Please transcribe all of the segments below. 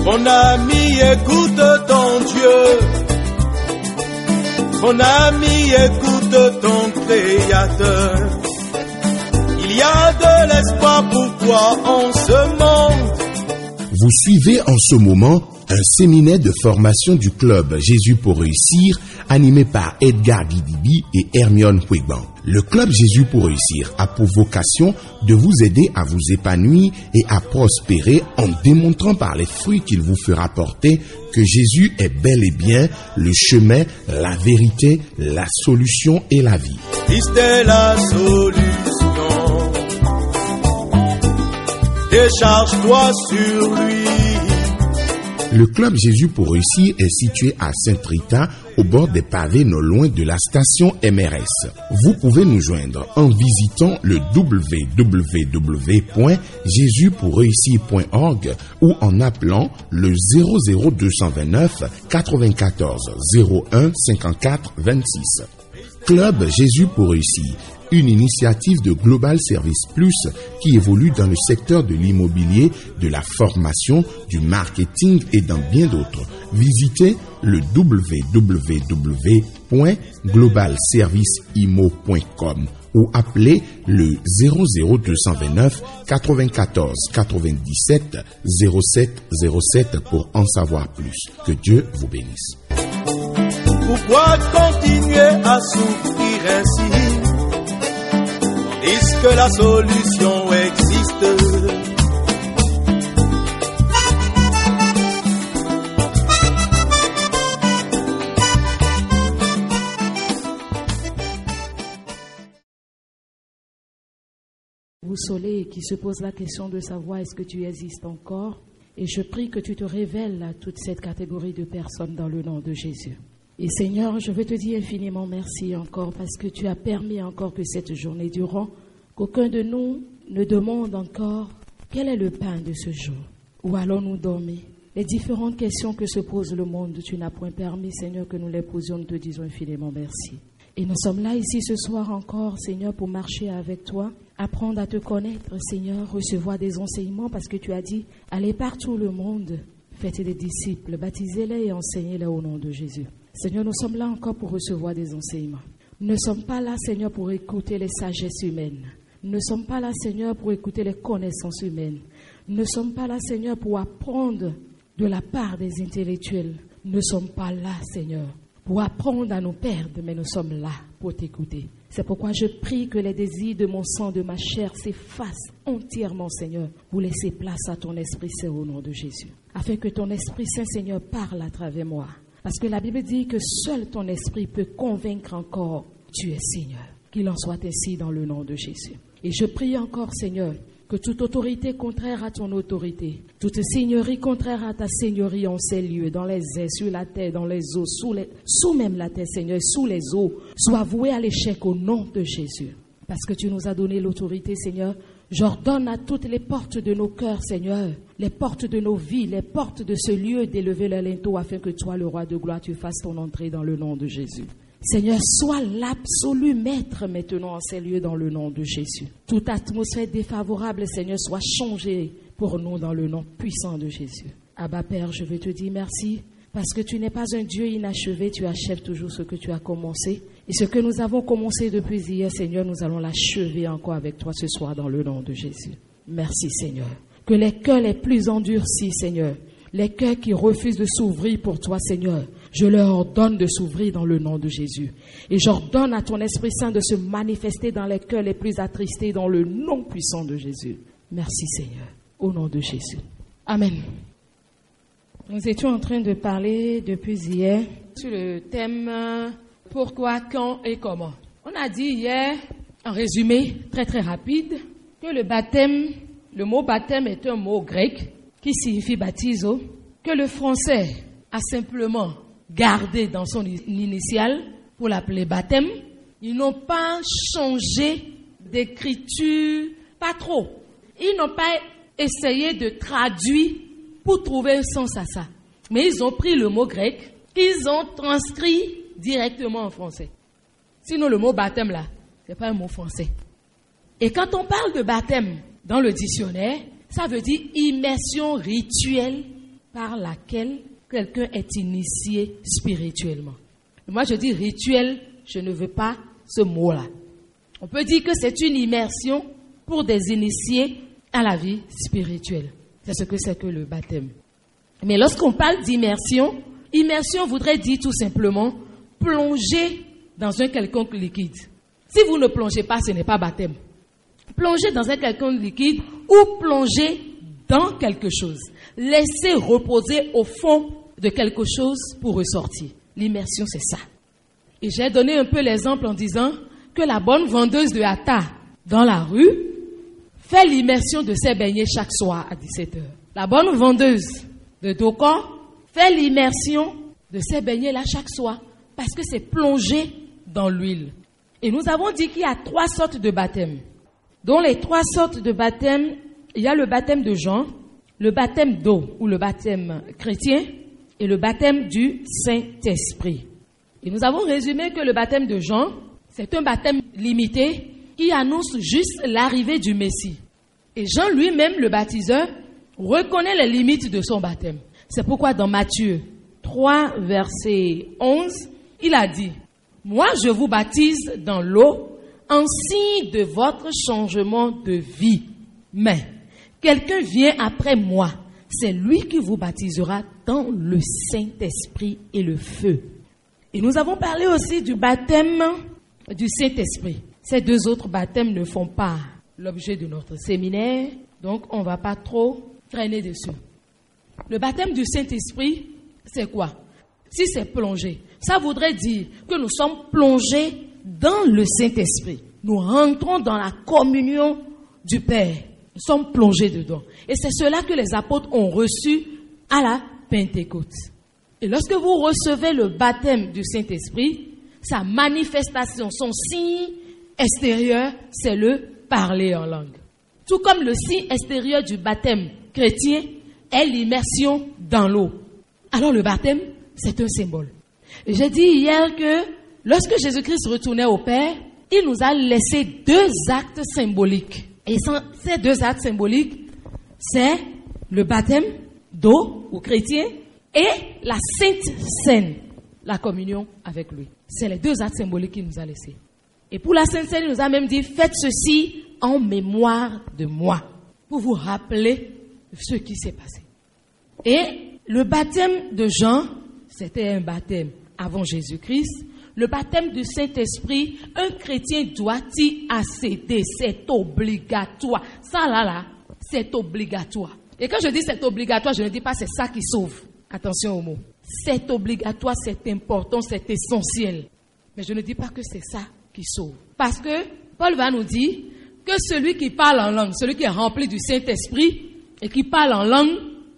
Mon ami, écoute ton Dieu. Mon ami, écoute ton Créateur. Il y a de l'espoir pour toi en ce monde. Vous suivez en ce moment un séminaire de formation du club Jésus pour réussir, animé par Edgar Guidibi et Hermione Huegban. Le club Jésus pour réussir a pour vocation de vous aider à vous épanouir et à prospérer en démontrant par les fruits qu'il vous fera porter que Jésus est bel et bien le chemin, la vérité, la solution et la vie. Christ est la solution. Décharge-toi sur lui. Le club Jésus pour réussir est situé à Saint-Rita, au bord des pavés non loin de la station MRS. Vous pouvez nous joindre en visitant le www.jesuspourreussir.org ou en appelant le 00229 94 01 54 26. Club Jésus pour réussir, une initiative de Global Service Plus qui évolue dans le secteur de l'immobilier, de la formation, du marketing et dans bien d'autres. Visitez le www.globalserviceimo.com ou appelez le 00229 94 97 07 07 pour en savoir plus. Que Dieu vous bénisse. Pourquoi continuer à souffrir ainsi, tandis que la solution existe? Vous Soleil qui se pose la question de savoir est-ce que tu existes encore, et je prie que tu te révèles à toute cette catégorie de personnes dans le nom de Jésus. Et Seigneur, je veux te dire infiniment merci encore parce que tu as permis encore que cette journée durant, qu'aucun de nous ne demande encore quel est le pain de ce jour. Où allons-nous dormir? Les différentes questions que se pose le monde, tu n'as point permis, Seigneur, que nous les posions. Nous te disons infiniment merci. Et nous sommes là ici ce soir encore, Seigneur, pour marcher avec toi, apprendre à te connaître, Seigneur, recevoir des enseignements parce que tu as dit, allez partout le monde, faites des disciples, baptisez-les et enseignez-les au nom de Jésus. Seigneur, nous sommes là encore pour recevoir des enseignements. Nous ne sommes pas là, Seigneur, pour écouter les sagesses humaines. Nous ne sommes pas là, Seigneur, pour écouter les connaissances humaines. Nous ne sommes pas là, Seigneur, pour apprendre de la part des intellectuels. Nous ne sommes pas là, Seigneur, pour apprendre à nous perdre, mais nous sommes là pour t'écouter. C'est pourquoi je prie que les désirs de mon sang, de ma chair s'effacent entièrement, Seigneur, pour laisser place à ton Esprit Saint au nom de Jésus. Afin que ton Esprit Saint, Seigneur, parle à travers moi. Parce que la Bible dit que seul ton esprit peut convaincre encore, tu es Seigneur. Qu'il en soit ainsi dans le nom de Jésus. Et je prie encore, Seigneur, que toute autorité contraire à ton autorité, toute seigneurie contraire à ta seigneurie en ces lieux, dans les airs, sur la terre, dans les eaux, sous même la terre, Seigneur, sous les eaux, soit vouée à l'échec au nom de Jésus. Parce que tu nous as donné l'autorité, Seigneur, j'ordonne à toutes les portes de nos cœurs, Seigneur, les portes de nos vies, les portes de ce lieu d'élever le linteau afin que toi, le roi de gloire, tu fasses ton entrée dans le nom de Jésus. Seigneur, sois l'absolu maître maintenant en ces lieux dans le nom de Jésus. Toute atmosphère défavorable, Seigneur, soit changée pour nous dans le nom puissant de Jésus. Abba Père, je veux te dire merci parce que tu n'es pas un Dieu inachevé, tu achèves toujours ce que tu as commencé. Et ce que nous avons commencé depuis hier, Seigneur, nous allons l'achever encore avec toi ce soir dans le nom de Jésus. Merci, Seigneur. Que les cœurs les plus endurcis, Seigneur, les cœurs qui refusent de s'ouvrir pour toi, Seigneur, je leur ordonne de s'ouvrir dans le nom de Jésus. Et j'ordonne à ton Esprit Saint de se manifester dans les cœurs les plus attristés dans le nom puissant de Jésus. Merci, Seigneur, au nom de Jésus. Amen. Nous étions en train de parler depuis hier sur le thème pourquoi, quand et comment. On a dit hier, en résumé très très rapide, que le mot baptême est un mot grec qui signifie baptizo, que le français a simplement gardé dans son initiale pour l'appeler baptême. Ils n'ont pas changé d'écriture, pas trop. Ils n'ont pas essayé de traduire pour trouver un sens à ça. Mais ils ont pris le mot grec, qu'ils ont transcrit directement en français. Sinon, le mot baptême, là, ce n'est pas un mot français. Et quand on parle de baptême dans le dictionnaire, ça veut dire immersion rituelle par laquelle quelqu'un est initié spirituellement. Moi, je dis rituel, je ne veux pas ce mot-là. On peut dire que c'est une immersion pour des initiés à la vie spirituelle. C'est ce que c'est que le baptême. Mais lorsqu'on parle d'immersion, immersion voudrait dire tout simplement plonger dans un quelconque liquide. Si vous ne plongez pas, ce n'est pas baptême. Plonger dans un quelconque liquide ou plonger dans quelque chose. Laisser reposer au fond de quelque chose pour ressortir. L'immersion, c'est ça. Et j'ai donné un peu l'exemple en disant que la bonne vendeuse de Hata dans la rue fait l'immersion de ses beignets chaque soir à 17h. La bonne vendeuse de Dokon fait l'immersion de ses beignets là chaque soir parce que c'est plongé dans l'huile. Et nous avons dit qu'il y a 3 sortes de baptêmes. Dans les 3 sortes de baptêmes, il y a le baptême de Jean, le baptême d'eau ou le baptême chrétien et le baptême du Saint-Esprit. Et nous avons résumé que le baptême de Jean, c'est un baptême limité qui annonce juste l'arrivée du Messie. Et Jean lui-même, le baptiseur, reconnaît les limites de son baptême. C'est pourquoi dans Matthieu 3, verset 11, il a dit « Moi, je vous baptise dans l'eau en signe de votre changement de vie. Mais quelqu'un vient après moi. C'est lui qui vous baptisera dans le Saint-Esprit et le feu. » Et nous avons parlé aussi du baptême du Saint-Esprit. Ces 2 autres baptêmes ne font pas l'objet de notre séminaire, donc on ne va pas trop traîner dessus. Le baptême du Saint-Esprit, c'est quoi? Si c'est plongé, ça voudrait dire que nous sommes plongés dans le Saint-Esprit. Nous rentrons dans la communion du Père. Nous sommes plongés dedans. Et c'est cela que les apôtres ont reçu à la Pentecôte. Et lorsque vous recevez le baptême du Saint-Esprit, sa manifestation, son signe extérieur, c'est le parler en langue. Tout comme le signe extérieur du baptême chrétien est l'immersion dans l'eau. Alors le baptême, c'est un symbole. Et j'ai dit hier que lorsque Jésus-Christ retournait au Père, il nous a laissé 2 actes symboliques. Et ces 2 actes symboliques, c'est le baptême d'eau ou chrétien et la Sainte Seine, la communion avec lui. C'est les 2 actes symboliques qu'il nous a laissés. Et pour la Sainte Seine, il nous a même dit, faites ceci en mémoire de moi, pour vous rappeler ce qui s'est passé. Et le baptême de Jean, c'était un baptême avant Jésus-Christ. Le baptême du Saint-Esprit, un chrétien doit y accéder, c'est obligatoire. Ça là, c'est obligatoire. Et quand je dis c'est obligatoire, je ne dis pas c'est ça qui sauve. Attention au mot. C'est obligatoire, c'est important, c'est essentiel. Mais je ne dis pas que c'est ça qui sauve. Parce que Paul va nous dire que celui qui parle en langue, celui qui est rempli du Saint-Esprit et qui parle en langue,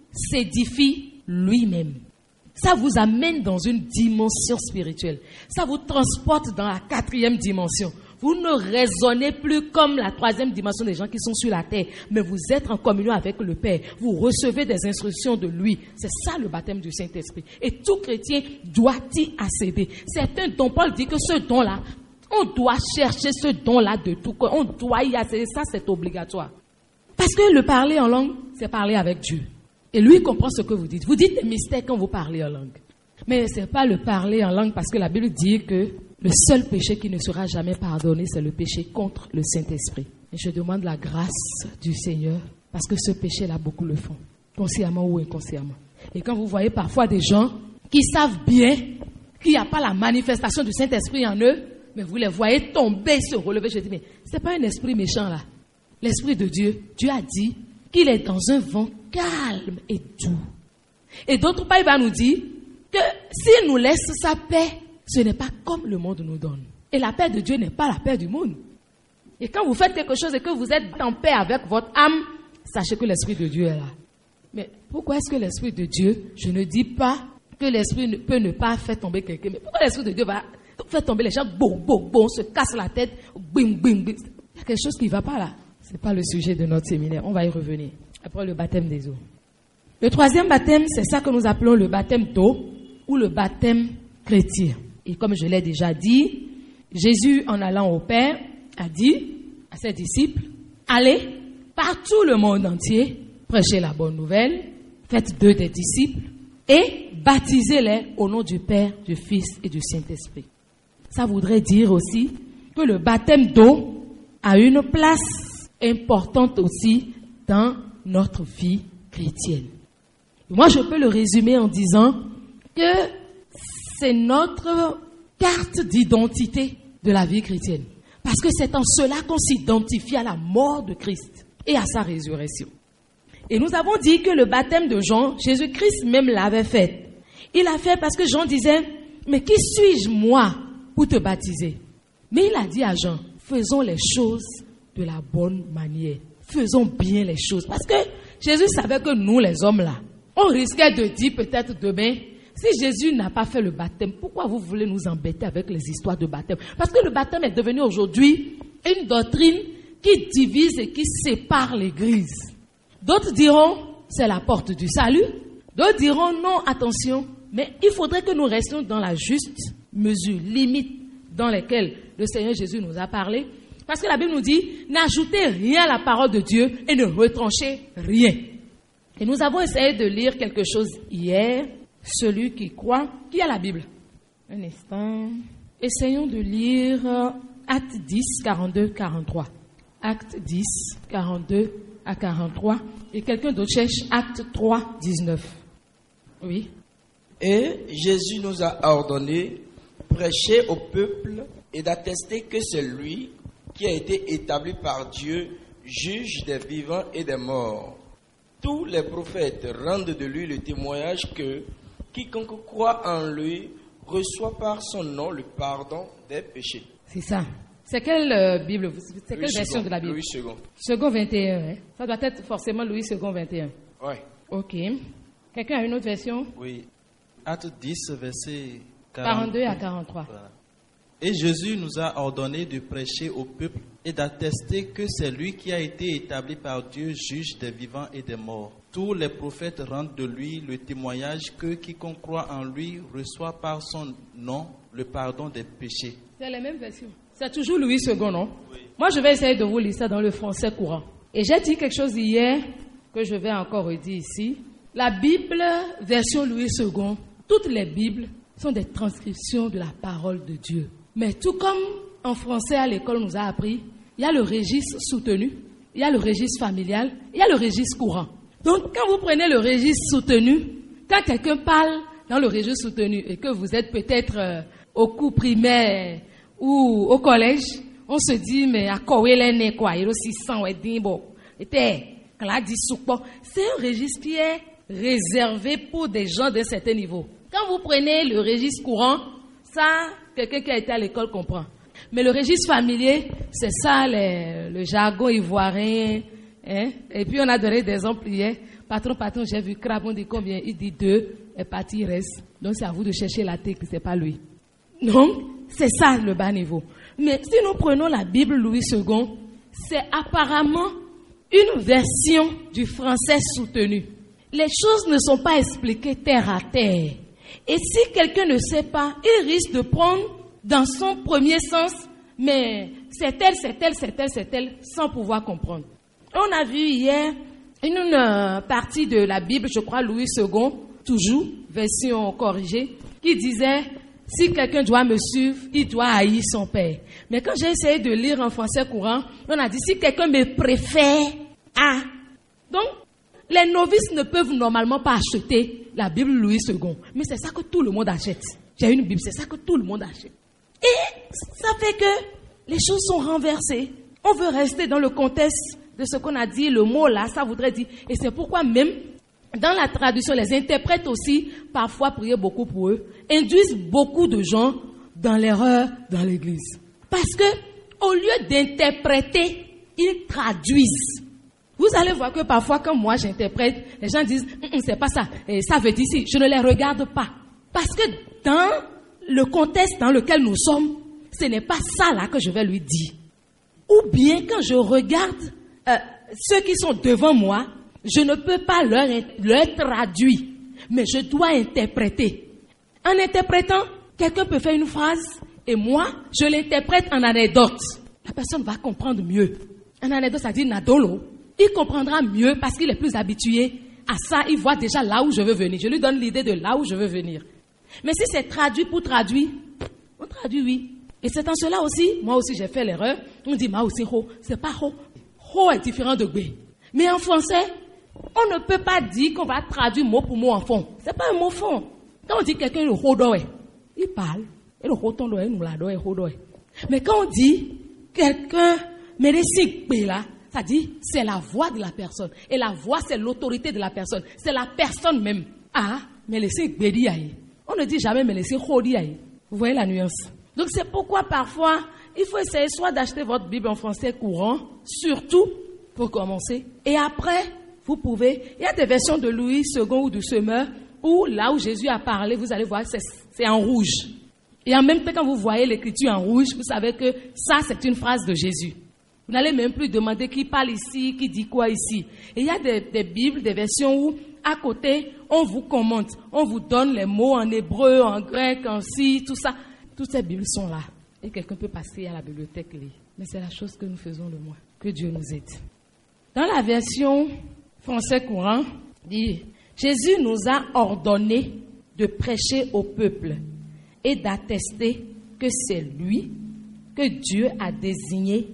s'édifie lui-même. Ça vous amène dans une dimension spirituelle. Ça vous transporte dans la 4e dimension. Vous ne raisonnez plus comme la 3e dimension des gens qui sont sur la terre, mais vous êtes en communion avec le Père. Vous recevez des instructions de lui. C'est ça le baptême du Saint-Esprit. Et tout chrétien doit y accéder. C'est un don. Paul dit que ce don-là, on doit chercher ce don-là de tout cœur. On doit y accéder. Ça, c'est obligatoire. Parce que le parler en langue, c'est parler avec Dieu. Et lui comprend ce que vous dites. Vous dites des mystères quand vous parlez en langue. Mais ce n'est pas le parler en langue parce que la Bible dit que le seul péché qui ne sera jamais pardonné, c'est le péché contre le Saint-Esprit. Et je demande la grâce du Seigneur parce que ce péché-là, beaucoup le font, consciemment ou inconsciemment. Et quand vous voyez parfois des gens qui savent bien qu'il n'y a pas la manifestation du Saint-Esprit en eux, mais vous les voyez tomber, se relever, je dis, mais ce n'est pas un esprit méchant là. L'Esprit de Dieu, Dieu a dit qu'il est dans un vent calme et doux. Et d'autre part, il va nous dire que s'il nous laisse sa paix, ce n'est pas comme le monde nous donne. Et la paix de Dieu n'est pas la paix du monde. Et quand vous faites quelque chose et que vous êtes en paix avec votre âme, sachez que l'Esprit de Dieu est là. Mais pourquoi est-ce que l'Esprit de Dieu, je ne dis pas que l'Esprit peut ne pas faire tomber quelqu'un, mais pourquoi l'Esprit de Dieu va faire tomber les gens, on se casse la tête, bim, bim, bim. Il y a quelque chose qui ne va pas là. Ce n'est pas le sujet de notre séminaire. On va y revenir. Après le baptême des eaux. Le 3e baptême, c'est ça que nous appelons le baptême d'eau ou le baptême chrétien. Et comme je l'ai déjà dit, Jésus, en allant au Père, a dit à ses disciples, allez partout le monde entier, prêchez la bonne nouvelle faites d'eux des disciples et baptisez-les au nom du Père, du Fils et du Saint-Esprit. Ça voudrait dire aussi que le baptême d'eau a une place importante aussi dans notre vie chrétienne. Moi, je peux le résumer en disant que c'est notre carte d'identité de la vie chrétienne. Parce que c'est en cela qu'on s'identifie à la mort de Christ et à sa résurrection. Et nous avons dit que le baptême de Jean, Jésus-Christ même l'avait fait. Il l'a fait parce que Jean disait, mais qui suis-je moi pour te baptiser? Mais il a dit à Jean, faisons les choses de la bonne manière. Faisons bien les choses. Parce que Jésus savait que nous, les hommes là, on risquait de dire peut-être demain, si Jésus n'a pas fait le baptême, pourquoi vous voulez nous embêter avec les histoires de baptême? Parce que le baptême est devenu aujourd'hui une doctrine qui divise et qui sépare l'Église. D'autres diront, c'est la porte du salut. D'autres diront, non, attention, mais il faudrait que nous restions dans la juste mesure, limite dans lesquelles le Seigneur Jésus nous a parlé. Parce que la Bible nous dit, n'ajoutez rien à la parole de Dieu et ne retranchez rien. Et nous avons essayé de lire quelque chose hier. Celui qui croit, qui a la Bible? Un instant. Essayons de lire Acte 10, 42, 43. Acte 10, 42 à 43. Et quelqu'un d'autre cherche Acte 3, 19. Oui. Et Jésus nous a ordonné de prêcher au peuple et d'attester que c'est lui qui a été établi par Dieu, juge des vivants et des morts. Tous les prophètes rendent de lui le témoignage que quiconque croit en lui reçoit par son nom le pardon des péchés. C'est ça. C'est quelle Bible? C'est quelle version de la Bible? Louis II. Second 21. Hein? Ça doit être forcément Louis II 21. Oui. Ok. Quelqu'un a une autre version? Oui. Acte 10, verset 42 à 43. Voilà. Et Jésus nous a ordonné de prêcher au peuple et d'attester que c'est lui qui a été établi par Dieu, juge des vivants et des morts. Tous les prophètes rendent de lui le témoignage que quiconque croit en lui reçoit par son nom le pardon des péchés. C'est la même version. C'est toujours Louis II, non? Oui. Moi, je vais essayer de vous lire ça dans le français courant. Et j'ai dit quelque chose hier que je vais encore redire ici. La Bible, version Louis II, toutes les Bibles sont des transcriptions de la parole de Dieu. Mais tout comme en français à l'école nous a appris, il y a le registre soutenu, il y a le registre familial, il y a le registre courant. Donc, quand vous prenez le registre soutenu, quand quelqu'un parle dans le registre soutenu et que vous êtes peut-être au cours primaire ou au collège, on se dit, mais à quoi il est quoi? Il aussi sent c'est un registre qui est réservé pour des gens d'un certain niveau. Quand vous prenez le registre courant, ça, quelqu'un qui a été à l'école comprend. Mais le registre familier, c'est ça, le jargon ivoirien. Hein? Et puis on a donné des exemples hier. Patron, j'ai vu crabe, on dit combien? Il dit 2, et parti, il reste. Donc c'est à vous de chercher la tête, c'est pas lui. Donc, c'est ça le bas niveau. Mais si nous prenons la Bible Louis II, c'est apparemment une version du français soutenu. Les choses ne sont pas expliquées terre à terre. Et si quelqu'un ne sait pas, il risque de prendre dans son premier sens, mais c'est tel, sans pouvoir comprendre. On a vu hier une partie de la Bible, je crois Louis II, toujours, version corrigée, qui disait, si quelqu'un doit me suivre, il doit haïr son père. Mais quand j'ai essayé de lire en français courant, on a dit, si quelqu'un me préfère à... Donc, les novices ne peuvent normalement pas acheter la Bible Louis II. Mais c'est ça que tout le monde achète. J'ai une Bible, c'est ça que tout le monde achète. Et ça fait que les choses sont renversées. On veut rester dans le contexte de ce qu'on a dit, le mot là, ça voudrait dire. Et c'est pourquoi même, dans la traduction, les interprètes aussi, parfois prier beaucoup pour eux, induisent beaucoup de gens dans l'erreur dans l'église. Parce que, au lieu d'interpréter, ils traduisent. Vous allez voir que parfois, quand moi j'interprète, les gens disent, c'est pas ça, et ça veut dire si, je ne les regarde pas. Parce que dans le contexte dans lequel nous sommes, ce n'est pas ça là que je vais lui dire. Ou bien quand je regarde ceux qui sont devant moi, je ne peux pas leur traduire, mais je dois interpréter. En interprétant, quelqu'un peut faire une phrase et moi, je l'interprète en anecdote. La personne va comprendre mieux. En anecdote, ça dit Nadolo. Il comprendra mieux parce qu'il est plus habitué à ça, il voit déjà là où je veux venir. Je lui donne l'idée de là où je veux venir. Mais si c'est traduit pour traduire, on traduit oui. Et c'est en cela aussi, moi aussi j'ai fait l'erreur. On dit, moi aussi, ho. C'est pas ho. Ho est différent de bé. Mais en français, on ne peut pas dire qu'on va traduire mot pour mot en fond. C'est pas un mot fond. Quand on dit quelqu'un le ho doé, il parle. Et le ho ton doé, nous la doé, ho doé. Mais quand on dit quelqu'un, mais les signes là, ça dit, c'est la voix de la personne. Et la voix, c'est l'autorité de la personne. C'est la personne même. Ah, mais les signes bédi aïe. On ne dit jamais, mais les signes hodi aïe. Vous voyez la nuance? Donc c'est pourquoi parfois, il faut essayer soit d'acheter votre Bible en français courant, surtout pour commencer. Et après, vous pouvez, il y a des versions de Louis II ou du Semeur, où là où Jésus a parlé, vous allez voir, c'est en rouge. Et en même temps, quand vous voyez l'écriture en rouge, vous savez que ça, c'est une phrase de Jésus. Vous n'allez même plus demander qui parle ici, qui dit quoi ici. Et il y a des Bibles, des versions où, à côté, on vous commente, on vous donne les mots en hébreu, en grec, en si, tout ça. Toutes ces Bibles sont là. Et quelqu'un peut passer à la bibliothèque lire. Mais c'est la chose que nous faisons le moins. Que Dieu nous aide. Dans la version français courant, dit, Jésus nous a ordonné de prêcher au peuple et d'attester que c'est lui que Dieu a désigné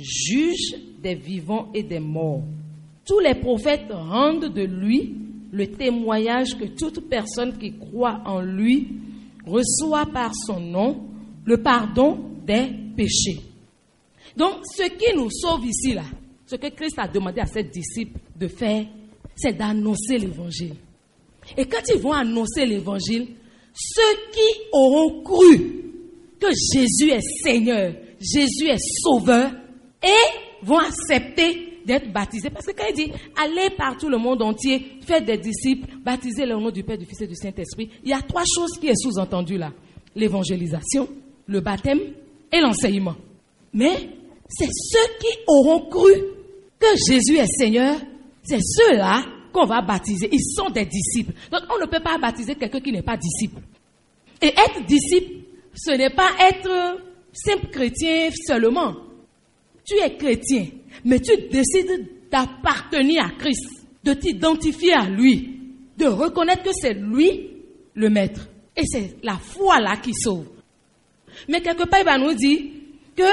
juge des vivants et des morts. Tous les prophètes rendent de lui le témoignage que toute personne qui croit en lui reçoit par son nom le pardon des péchés. Donc, ce qui nous sauve ici, là, ce que Christ a demandé à ses disciples de faire, c'est d'annoncer l'évangile. Et quand ils vont annoncer l'évangile, ceux qui auront cru que Jésus est Seigneur, Jésus est Sauveur, et vont accepter d'être baptisés. Parce que quand il dit, allez par tout le monde entier, faites des disciples, baptisez-les au nom du Père, du Fils et du Saint-Esprit. Il y a 3 choses qui sont sous-entendues là. L'évangélisation, le baptême et l'enseignement. Mais c'est ceux qui auront cru que Jésus est Seigneur, c'est ceux-là qu'on va baptiser. Ils sont des disciples. Donc on ne peut pas baptiser quelqu'un qui n'est pas disciple. Et être disciple, ce n'est pas être simple chrétien seulement. Tu es chrétien, mais tu décides d'appartenir à Christ, de t'identifier à lui, de reconnaître que c'est lui le maître. Et c'est la foi là qui sauve. Mais quelque part, il va nous dire que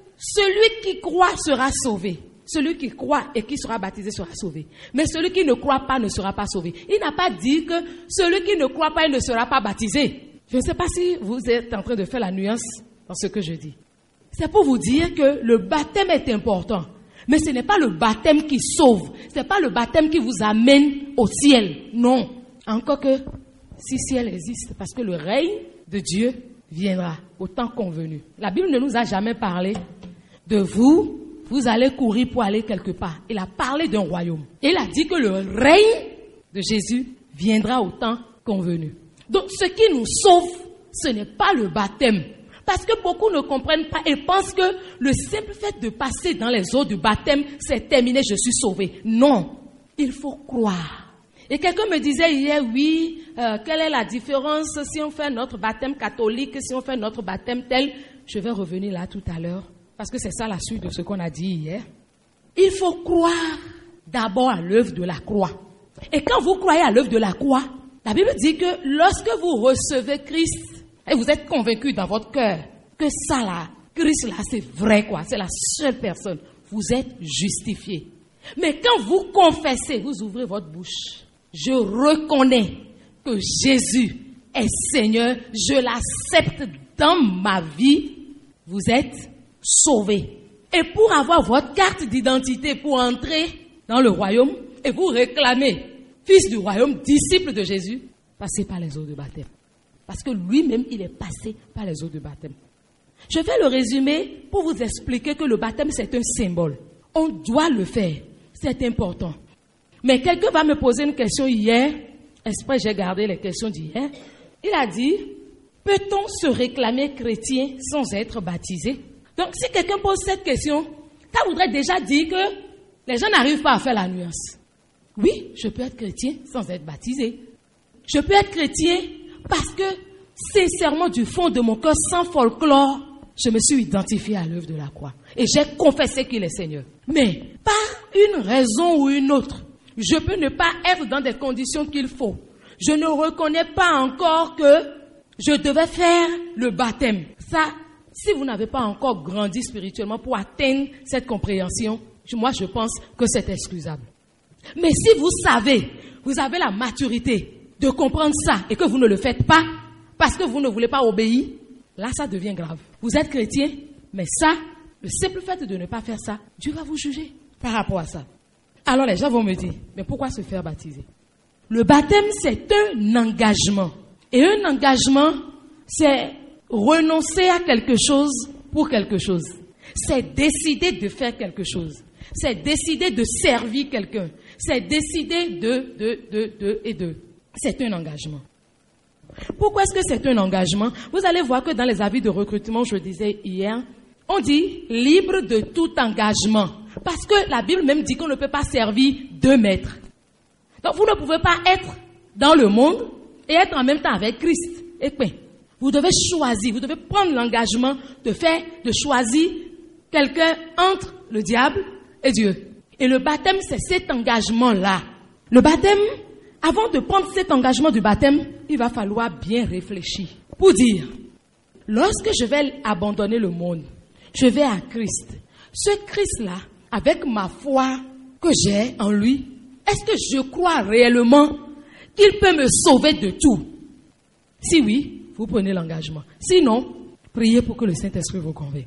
celui qui croit sera sauvé. Celui qui croit et qui sera baptisé sera sauvé. Mais celui qui ne croit pas ne sera pas sauvé. Il n'a pas dit que celui qui ne croit pas, il ne sera pas baptisé. Je ne sais pas si vous êtes en train de faire la nuance dans ce que je dis. C'est pour vous dire que le baptême est important. Mais ce n'est pas le baptême qui sauve. Ce n'est pas le baptême qui vous amène au ciel. Non. Encore que, si ciel existe, parce que le règne de Dieu viendra au temps convenu. La Bible ne nous a jamais parlé de vous. Vous allez courir pour aller quelque part. Il a parlé d'un royaume. Il a dit que le règne de Jésus viendra au temps convenu. Donc, ce qui nous sauve, ce n'est pas le baptême. Parce que beaucoup ne comprennent pas et pensent que le simple fait de passer dans les eaux du baptême, c'est terminé, je suis sauvé. Non, il faut croire. Et quelqu'un me disait hier, oui, quelle est la différence si on fait notre baptême catholique, si on fait notre baptême tel? Je vais revenir là tout à l'heure, parce que c'est ça la suite de ce qu'on a dit hier. Il faut croire d'abord à l'œuvre de la croix. Et quand vous croyez à l'œuvre de la croix, la Bible dit que lorsque vous recevez Christ, et vous êtes convaincu dans votre cœur que ça là, Christ là, c'est vrai quoi, c'est la seule personne. Vous êtes justifié. Mais quand vous confessez, vous ouvrez votre bouche. Je reconnais que Jésus est Seigneur. Je l'accepte dans ma vie. Vous êtes sauvé. Et pour avoir votre carte d'identité pour entrer dans le royaume, et vous réclamez fils du royaume, disciple de Jésus, passez par les eaux de baptême. Parce que lui-même, il est passé par les eaux de baptême. Je vais le résumer pour vous expliquer que le baptême, c'est un symbole. On doit le faire. C'est important. Mais quelqu'un va me poser une question hier. Exprès, j'ai gardé les questions d'hier. Il a dit, peut-on se réclamer chrétien sans être baptisé? Donc, si quelqu'un pose cette question, ça voudrait déjà dire que les gens n'arrivent pas à faire la nuance. Oui, je peux être chrétien sans être baptisé. Je peux être chrétien parce que, sincèrement, du fond de mon cœur, sans folklore, je me suis identifié à l'œuvre de la croix. Et j'ai confessé qu'il est Seigneur. Mais, par une raison ou une autre, Je peux ne pas être dans des conditions qu'il faut. Je ne reconnais pas encore que je devais faire le baptême. Ça, si vous n'avez pas encore grandi spirituellement pour atteindre cette compréhension, moi je pense que c'est excusable. Mais si vous savez, vous avez la maturité de comprendre ça et que vous ne le faites pas parce que vous ne voulez pas obéir, là ça devient grave. Vous êtes chrétien, mais ça, le simple fait de ne pas faire ça, Dieu va vous juger par rapport à ça. Alors les gens vont me dire, mais pourquoi se faire baptiser? Le baptême, c'est un engagement. Et un engagement, c'est renoncer à quelque chose pour quelque chose. C'est décider de faire quelque chose. C'est décider de servir quelqu'un. C'est décider de. C'est un engagement. Pourquoi est-ce que c'est un engagement? Vous allez voir que dans les avis de recrutement, je disais hier, on dit libre de tout engagement. Parce que la Bible même dit qu'on ne peut pas servir 2 maîtres. Donc vous ne pouvez pas être dans le monde et être en même temps avec Christ. Et puis, vous devez choisir, vous devez prendre l'engagement de choisir quelqu'un entre le diable et Dieu. Et le baptême, c'est cet engagement-là. Le baptême, avant de prendre cet engagement du baptême, il va falloir bien réfléchir. Pour dire, lorsque je vais abandonner le monde, je vais à Christ. Ce Christ-là, avec ma foi que j'ai en lui, est-ce que je crois réellement qu'il peut me sauver de tout? Si oui, vous prenez l'engagement. Sinon, priez pour que le Saint-Esprit vous convainque.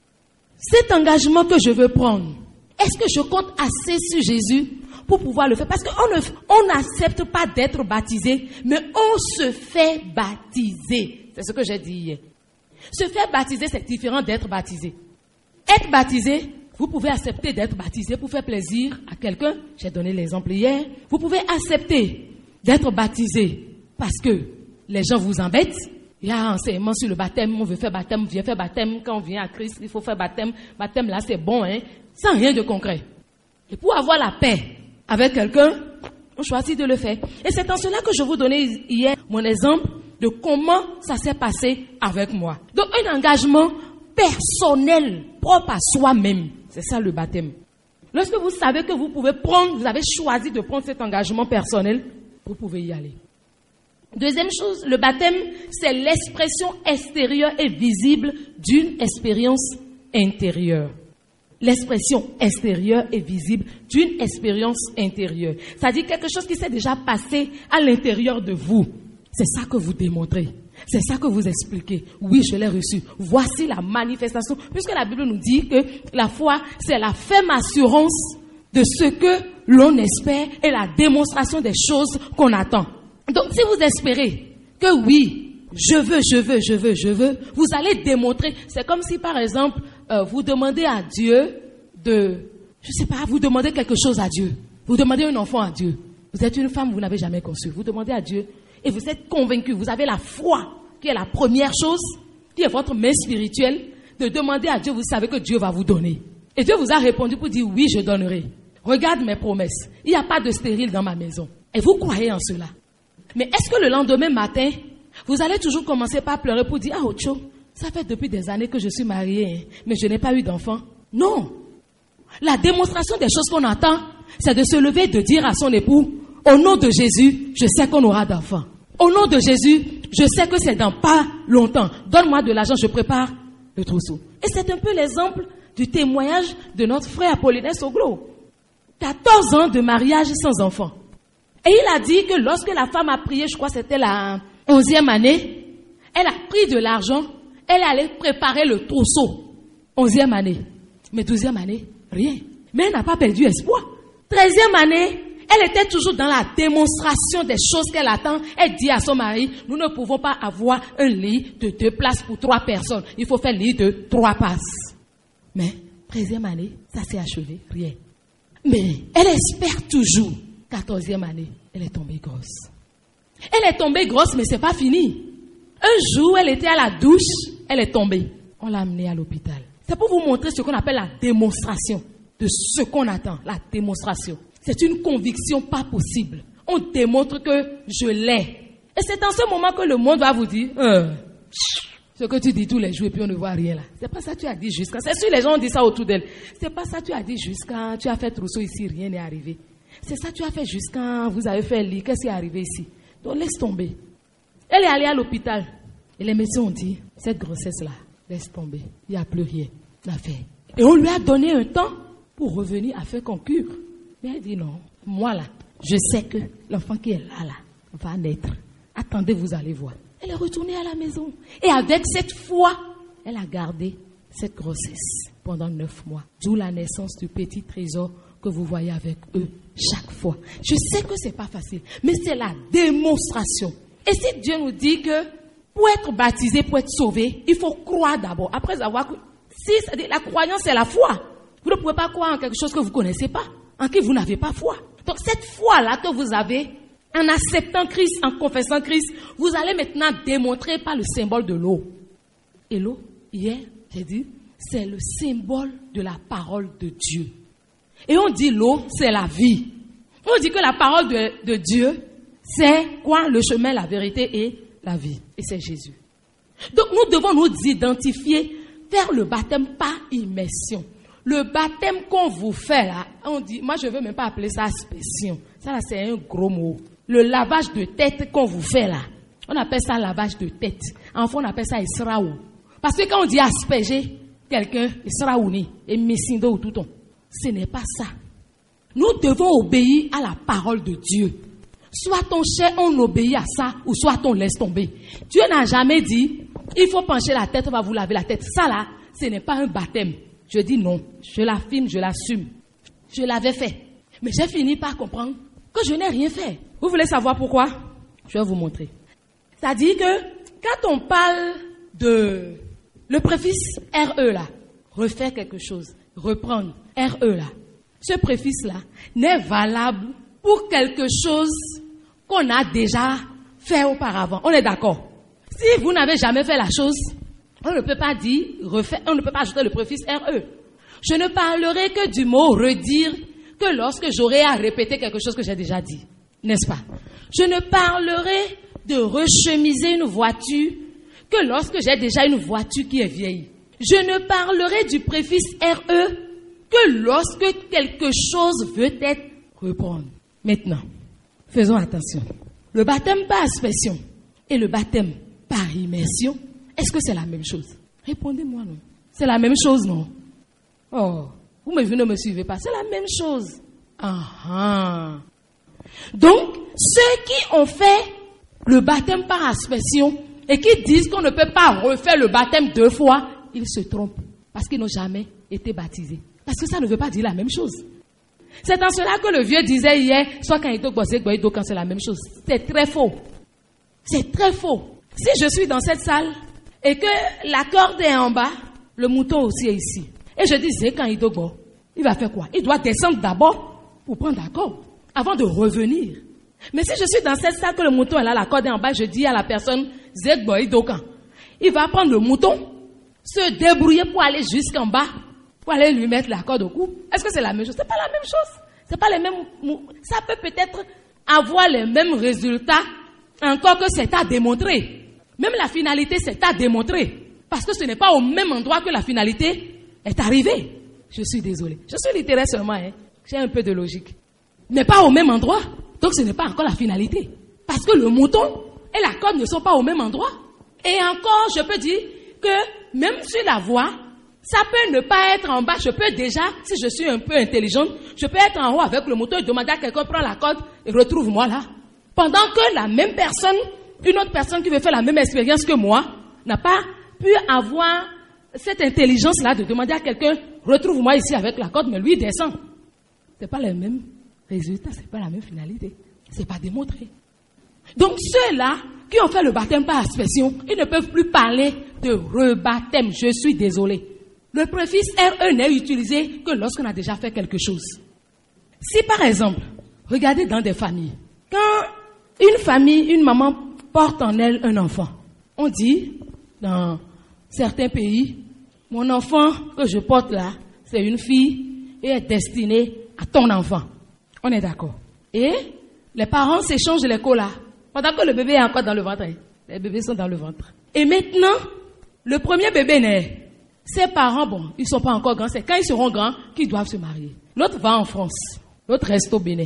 Cet engagement que je veux prendre, est-ce que je compte assez sur Jésus pour pouvoir le faire? Parce qu'on n'accepte pas d'être baptisé, mais on se fait baptiser. C'est ce que j'ai dit hier. Se faire baptiser, c'est différent d'être baptisé. Être baptisé, vous pouvez accepter d'être baptisé pour faire plaisir à quelqu'un. J'ai donné l'exemple hier. Vous pouvez accepter d'être baptisé parce que les gens vous embêtent. Il y a un enseignement sur le baptême. On veut faire baptême, viens faire baptême. Quand on vient à Christ, il faut faire baptême. Baptême là, c'est bon, hein, sans rien de concret. Et pour avoir la paix avec quelqu'un, on choisit de le faire. Et c'est en cela que je vous donnais hier mon exemple de comment ça s'est passé avec moi. Donc un engagement personnel, propre à soi-même. C'est ça le baptême. Lorsque vous savez que vous pouvez prendre, vous avez choisi de prendre cet engagement personnel, vous pouvez y aller. Deuxième chose, le baptême, c'est l'expression extérieure et visible d'une expérience intérieure. L'expression extérieure et visible d'une expérience intérieure. C'est-à-dire quelque chose qui s'est déjà passé à l'intérieur de vous. C'est ça que vous démontrez. C'est ça que vous expliquez. Oui, je l'ai reçu. Voici la manifestation. Puisque la Bible nous dit que la foi, c'est la ferme assurance de ce que l'on espère et la démonstration des choses qu'on attend. Donc, si vous espérez que oui, je veux, vous allez démontrer. C'est comme si, par exemple, vous demandez à Dieu vous demandez quelque chose à Dieu. Vous demandez un enfant à Dieu. Vous êtes une femme, vous n'avez jamais conçu. Vous demandez à Dieu et vous êtes convaincu. Vous avez la foi, qui est la première chose, qui est votre main spirituelle, de demander à Dieu, vous savez que Dieu va vous donner. Et Dieu vous a répondu pour dire, oui, je donnerai. Regarde mes promesses. Il n'y a pas de stérile dans ma maison. Et vous croyez en cela. Mais est-ce que le lendemain matin, vous allez toujours commencer par pleurer pour dire, ah, Ocho, ça fait depuis des années que je suis mariée, mais je n'ai pas eu d'enfant? Non. La démonstration des choses qu'on attend, c'est de se lever et de dire à son époux, au nom de Jésus, je sais qu'on aura d'enfants. Au nom de Jésus, je sais que c'est dans pas longtemps. Donne-moi de l'argent, je prépare le trousseau. Et c'est un peu l'exemple du témoignage de notre frère Apollinaire Soglo. 14 ans de mariage sans enfant. Et il a dit que lorsque la femme a prié, je crois que c'était la 11e année, elle a pris de l'argent, elle allait préparer le trousseau. 11e année. Mais 12e année, rien. Mais elle n'a pas perdu espoir. 13e année, elle était toujours dans la démonstration des choses qu'elle attend. Elle dit à son mari, nous ne pouvons pas avoir un lit de 2 places pour 3 personnes. Il faut faire un lit de 3 places. Mais 13e année, ça s'est achevé, rien. Mais elle espère toujours. 14e année, elle est tombée grosse. Elle est tombée grosse, mais c'est pas fini. Un jour, elle était à la douche, elle est tombée. On l'a amenée à l'hôpital. C'est pour vous montrer ce qu'on appelle la démonstration de ce qu'on attend, la démonstration. C'est une conviction pas possible. On démontre que je l'ai. Et c'est en ce moment que le monde va vous dire, ce que tu dis tous les jours et puis on ne voit rien là. C'est pas ça que tu as dit jusqu'à. C'est sûr, les gens ont dit ça autour d'elle. C'est pas ça que tu as dit jusqu'à. Tu as fait trousseau ici, rien n'est arrivé. C'est ça que tu as fait jusqu'à vous avez fait le lit. Qu'est-ce qui est arrivé ici? Donc laisse tomber. Elle est allée à l'hôpital. Et les médecins ont dit, cette grossesse-là, laisse tomber. Il n'y a plus rien à faire. Et on lui a donné un temps pour revenir à faire concure. Mais elle dit non, moi là, je sais que l'enfant qui est là, va naître. Attendez, vous allez voir. Elle est retournée à la maison. Et avec cette foi, elle a gardé cette grossesse pendant 9 mois. D'où la naissance du petit trésor que vous voyez avec eux chaque fois. Je sais que c'est pas facile, mais c'est la démonstration. Et si Dieu nous dit que pour être baptisé, pour être sauvé, il faut croire d'abord. Après avoir... la croyance, c'est la foi. Vous ne pouvez pas croire en quelque chose que vous ne connaissez pas, en qui vous n'avez pas foi. Donc cette foi-là que vous avez, en acceptant Christ, en confessant Christ, vous allez maintenant démontrer par le symbole de l'eau. Et l'eau, hier, j'ai dit, c'est le symbole de la parole de Dieu. Et on dit l'eau, c'est la vie. On dit que la parole de Dieu, c'est quoi? Le chemin, la vérité et la vie. Et c'est Jésus. Donc nous devons nous identifier, faire le baptême par immersion. Le baptême qu'on vous fait là, on dit, moi je ne veux même pas appeler ça aspersion. Ça là, c'est un gros mot. Le lavage de tête qu'on vous fait là, on appelle ça lavage de tête. En fait, on appelle ça israou. Parce que quand on dit asperger quelqu'un, israouni, et messindo ou touton, ce n'est pas ça. Nous devons obéir à la parole de Dieu. Soit on cherche, on obéit à ça, ou soit on laisse tomber. Dieu n'a jamais dit, il faut pencher la tête, on va vous laver la tête. Ça là, ce n'est pas un baptême. Je dis non, je l'affirme, je l'assume. Je l'avais fait. Mais j'ai fini par comprendre que je n'ai rien fait. Vous voulez savoir pourquoi? Je vais vous montrer. C'est-à-dire que quand on parle de le préfixe RE là, refaire quelque chose, reprendre, RE là, ce préfixe-là n'est valable pour quelque chose qu'on a déjà fait auparavant. On est d'accord? Si vous n'avez jamais fait la chose, on ne peut pas dire refaire, on ne peut pas ajouter le préfixe RE. Je ne parlerai que du mot redire que lorsque j'aurai à répéter quelque chose que j'ai déjà dit. N'est-ce pas? Je ne parlerai de rechemiser une voiture que lorsque j'ai déjà une voiture qui est vieille. Je ne parlerai du préfixe RE que lorsque quelque chose veut être reprendre. Maintenant, faisons attention. Le baptême par aspersion et le baptême par immersion, est-ce que c'est la même chose? Répondez-moi non. C'est la même chose, non? Oh, vous ne me suivez pas. C'est la même chose. Donc, ceux qui ont fait le baptême par aspersion et qui disent qu'on ne peut pas refaire le baptême 2 fois, ils se trompent parce qu'ils n'ont jamais été baptisés. Parce que ça ne veut pas dire la même chose. C'est en cela que le vieux disait hier, soit quand il doit bosser, quand c'est la même chose. C'est très faux. C'est très faux. Si je suis dans cette salle et que la corde est en bas, le mouton aussi est ici. Et je dis, c'est quand il doit, il va faire quoi? Il doit descendre d'abord pour prendre la corde avant de revenir. Mais si je suis dans cette salle que le mouton est là, la corde est en bas, je dis à la personne, il va prendre le mouton, se débrouiller pour aller jusqu'en bas, pour aller lui mettre la corde au cou. Est-ce que c'est la même chose? C'est pas la même chose. C'est pas les mêmes. Ça peut peut-être avoir les mêmes résultats, encore que c'est à démontrer. Même la finalité, c'est à démontrer. Parce que ce n'est pas au même endroit que la finalité est arrivée. Je suis désolé. Je suis littéraire seulement, hein. J'ai un peu de logique. Mais pas au même endroit. Donc ce n'est pas encore la finalité. Parce que le mouton et la corde ne sont pas au même endroit. Et encore, je peux dire que même sur la voie, ça peut ne pas être en bas. Je peux déjà, si je suis un peu intelligente, je peux être en haut avec le mouton et demander à quelqu'un, prends la corde et retrouve-moi là. Pendant que la même personne, une autre personne qui veut faire la même expérience que moi, n'a pas pu avoir cette intelligence-là de demander à quelqu'un, retrouve-moi ici avec la corde, mais lui descend. C'est pas le même résultat, c'est pas la même finalité. C'est pas démontré. Donc ceux-là qui ont fait le baptême par aspersion, ils ne peuvent plus parler de rebaptême. Je suis désolé. Le préfixe RE n'est utilisé que lorsqu'on a déjà fait quelque chose. Si par exemple, regardez dans des familles, quand une famille, une maman porte en elle un enfant, on dit dans certains pays, mon enfant que je porte là, c'est une fille et est destinée à ton enfant. On est d'accord. Et les parents s'échangent les colas pendant que le bébé est encore dans le ventre. Les bébés sont dans le ventre. Et maintenant, le premier bébé naît. Ses parents, bon, ils ne sont pas encore grands. C'est quand ils seront grands qu'ils doivent se marier. L'autre va en France. L'autre reste au Bénin.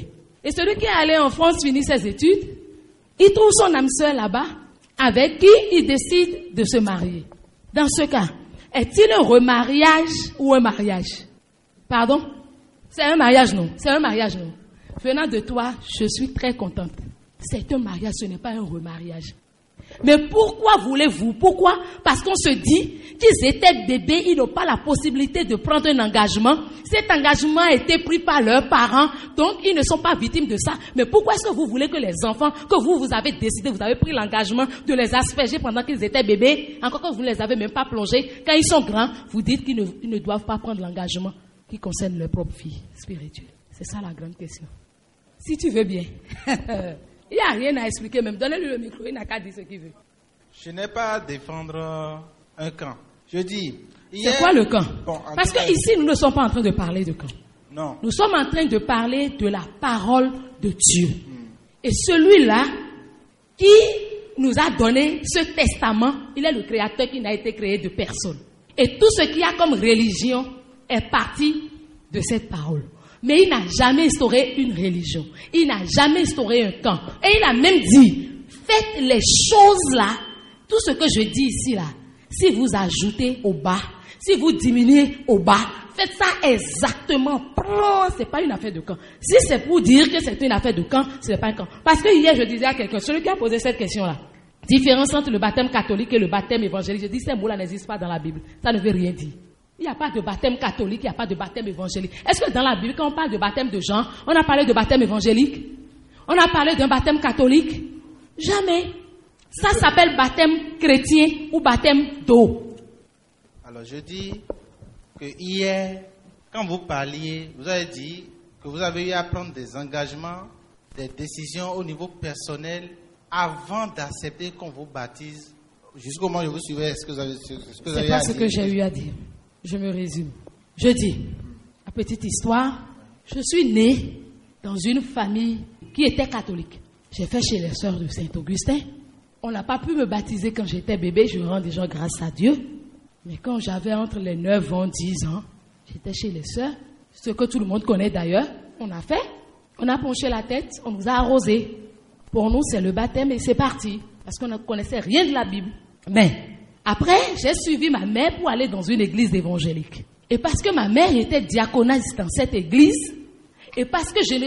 Et celui qui est allé en France finir ses études, il trouve son âme sœur là-bas, avec qui il décide de se marier. Dans ce cas, est-il un remariage ou un mariage? Pardon? C'est un mariage, non? C'est un mariage, non? Venant de toi, je suis très contente. C'est un mariage, ce n'est pas un remariage. Mais pourquoi voulez-vous? Pourquoi? Parce qu'on se dit qu'ils étaient bébés, ils n'ont pas la possibilité de prendre un engagement. Cet engagement a été pris par leurs parents, donc ils ne sont pas victimes de ça. Mais pourquoi est-ce que vous voulez que les enfants, que vous avez décidé, vous avez pris l'engagement de les asperger pendant qu'ils étaient bébés, encore que vous ne les avez même pas plongés, quand ils sont grands, vous dites qu'ils ne doivent pas prendre l'engagement qui concerne leur propre vie spirituelle. C'est ça la grande question. Si tu veux bien. Il n'y a rien à expliquer même. Donnez-lui le micro, il n'a qu'à dire ce qu'il veut. Je n'ai pas à défendre un camp. Je dis... C'est quoi le camp? Parce qu'ici, nous ne sommes pas en train de parler de camp. Non. Nous sommes en train de parler de la parole de Dieu. Et celui-là qui nous a donné ce testament, il est le créateur qui n'a été créé de personne. Et tout ce qu'il y a comme religion est parti de cette parole. Mais il n'a jamais instauré une religion. Il n'a jamais instauré un camp. Et il a même dit, faites les choses là, tout ce que je dis ici là, si vous ajoutez au bas, si vous diminuez au bas, faites ça exactement. C'est pas une affaire de camp. Si c'est pour dire que c'est une affaire de camp, ce n'est pas un camp. Parce que hier je disais à quelqu'un, celui qui a posé cette question là, différence entre le baptême catholique et le baptême évangélique, je dis ces mots-là n'existent pas dans la Bible. Ça ne veut rien dire. Il n'y a pas de baptême catholique, il n'y a pas de baptême évangélique. Est-ce que dans la Bible, quand on parle de baptême de Jean, on a parlé de baptême évangélique? On a parlé d'un baptême catholique? Jamais. Ça s'appelle baptême chrétien ou baptême d'eau. Alors je dis que hier, quand vous parliez, vous avez dit que vous avez eu à prendre des engagements, des décisions au niveau personnel avant d'accepter qu'on vous baptise. Jusqu'au moment où je vous suivais, est-ce que vous avez C'est pas ce que j'ai eu à dire. Je me résume. Je dis, la petite histoire, je suis née dans une famille qui était catholique. J'ai fait chez les sœurs de Saint-Augustin. On n'a pas pu me baptiser quand j'étais bébé, je rends déjà grâce à Dieu. Mais quand j'avais entre les 9 ans, 10 ans, j'étais chez les sœurs, ce que tout le monde connaît d'ailleurs, on a fait, on a penché la tête, on nous a arrosés. Pour nous, c'est le baptême et c'est parti, parce qu'on ne connaissait rien de la Bible. Mais après, j'ai suivi ma mère pour aller dans une église évangélique. Et parce que ma mère était diaconesse dans cette église, et parce que je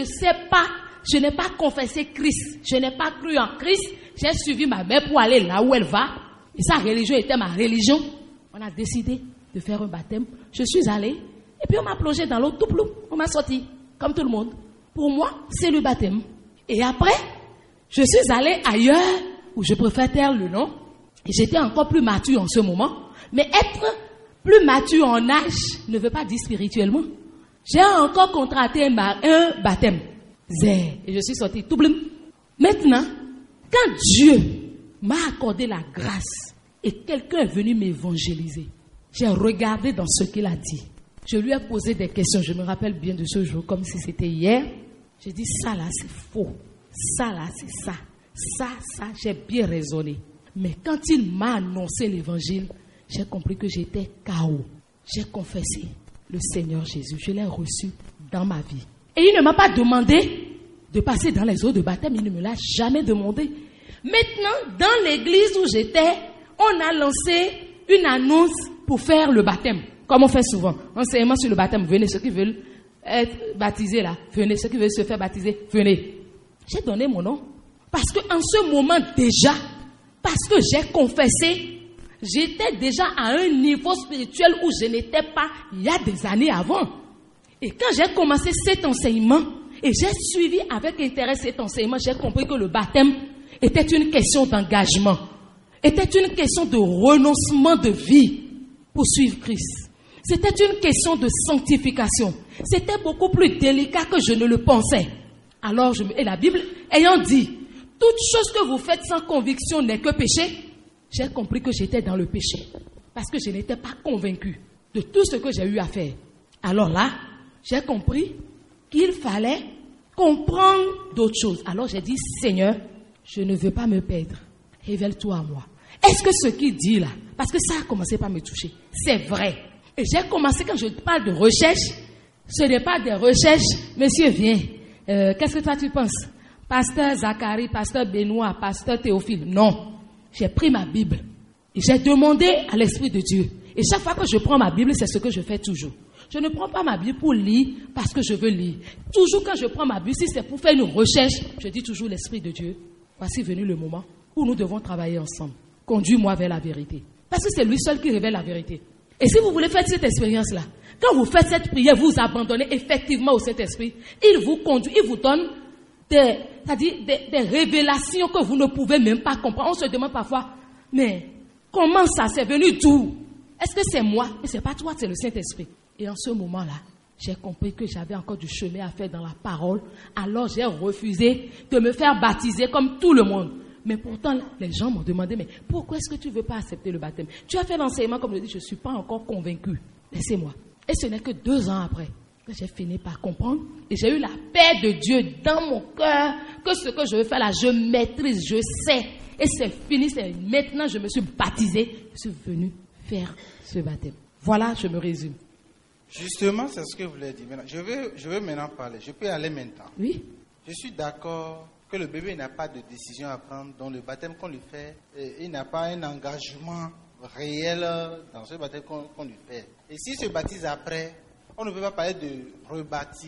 n'ai pas confessé Christ, je n'ai pas cru en Christ, j'ai suivi ma mère pour aller là où elle va. Et sa religion était ma religion. On a décidé de faire un baptême. Je suis allée, et puis on m'a plongé dans l'eau, tout plou, on m'a sorti, comme tout le monde. Pour moi, c'est le baptême. Et après, je suis allée ailleurs, où je préfère taire le nom. Et j'étais encore plus mature en ce moment. Mais être plus mature en âge ne veut pas dire spirituellement. J'ai encore contracté un baptême. Et je suis sortie tout blum. Maintenant, quand Dieu m'a accordé la grâce et quelqu'un est venu m'évangéliser, j'ai regardé dans ce qu'il a dit. Je lui ai posé des questions. Je me rappelle bien de ce jour comme si c'était hier. J'ai dit, ça là c'est faux. Ça là c'est ça. Ça, j'ai bien raisonné. Mais quand il m'a annoncé l'évangile, j'ai compris que j'étais KO. J'ai confessé le Seigneur Jésus. Je l'ai reçu dans ma vie. Et il ne m'a pas demandé de passer dans les eaux de baptême. Il ne me l'a jamais demandé. Maintenant, dans l'église où j'étais, on a lancé une annonce pour faire le baptême. Comme on fait souvent. Enseignement sur le baptême. Venez, ceux qui veulent être baptisés là. Venez, ceux qui veulent se faire baptiser. Venez. J'ai donné mon nom. Parce qu'en ce moment déjà, parce que j'ai confessé, j'étais déjà à un niveau spirituel où je n'étais pas il y a des années avant. Et quand j'ai commencé cet enseignement, et j'ai suivi avec intérêt cet enseignement, j'ai compris que le baptême était une question d'engagement, était une question de renoncement de vie pour suivre Christ. C'était une question de sanctification. C'était beaucoup plus délicat que je ne le pensais. Alors, et la Bible ayant dit, toute chose que vous faites sans conviction n'est que péché, j'ai compris que j'étais dans le péché. Parce que je n'étais pas convaincu de tout ce que j'ai eu à faire. Alors là, j'ai compris qu'il fallait comprendre d'autres choses. Alors j'ai dit, Seigneur, je ne veux pas me perdre. Révèle-toi à moi. Est-ce que ce qu'il dit là, parce que ça a commencé par me toucher, c'est vrai. Et j'ai commencé, quand je parle de recherche, ce n'est pas des recherches, monsieur viens, Qu'est-ce que toi tu penses? Pasteur Zacharie, pasteur Benoît, pasteur Théophile. Non. J'ai pris ma Bible et j'ai demandé à l'Esprit de Dieu. Et chaque fois que je prends ma Bible, c'est ce que je fais toujours. Je ne prends pas ma Bible pour lire parce que je veux lire. Toujours quand je prends ma Bible, si c'est pour faire une recherche, je dis toujours l'Esprit de Dieu. Voici venu le moment où nous devons travailler ensemble. Conduis-moi vers la vérité. Parce que c'est lui seul qui révèle la vérité. Et si vous voulez faire cette expérience-là, quand vous faites cette prière, vous vous abandonnez effectivement au Saint-Esprit. Il vous conduit, il vous donne des révélations que vous ne pouvez même pas comprendre. On se demande parfois, mais comment ça, c'est venu d'où? Est-ce que c'est moi? Mais c'est pas toi, c'est le Saint-Esprit. Et en ce moment-là, j'ai compris que j'avais encore du chemin à faire dans la parole. Alors j'ai refusé de me faire baptiser comme tout le monde. Mais pourtant, les gens m'ont demandé, mais pourquoi est-ce que tu ne veux pas accepter le baptême? Tu as fait l'enseignement, comme je dis, je ne suis pas encore convaincu. Laissez-moi. Et ce n'est que 2 ans après que j'ai fini par comprendre. Et j'ai eu la paix de Dieu dans mon cœur, que ce que je veux faire là, je maîtrise, je sais. Et c'est fini, maintenant je me suis baptisé. Je suis venu faire ce baptême. Voilà, je me résume. Justement, c'est ce que vous voulez dire. Maintenant, je veux maintenant parler. Je peux aller maintenant. Oui. Je suis d'accord que le bébé n'a pas de décision à prendre dans le baptême qu'on lui fait. Il n'a pas un engagement réel dans ce baptême qu'on lui fait. Et s'il se baptise après, on ne peut pas parler de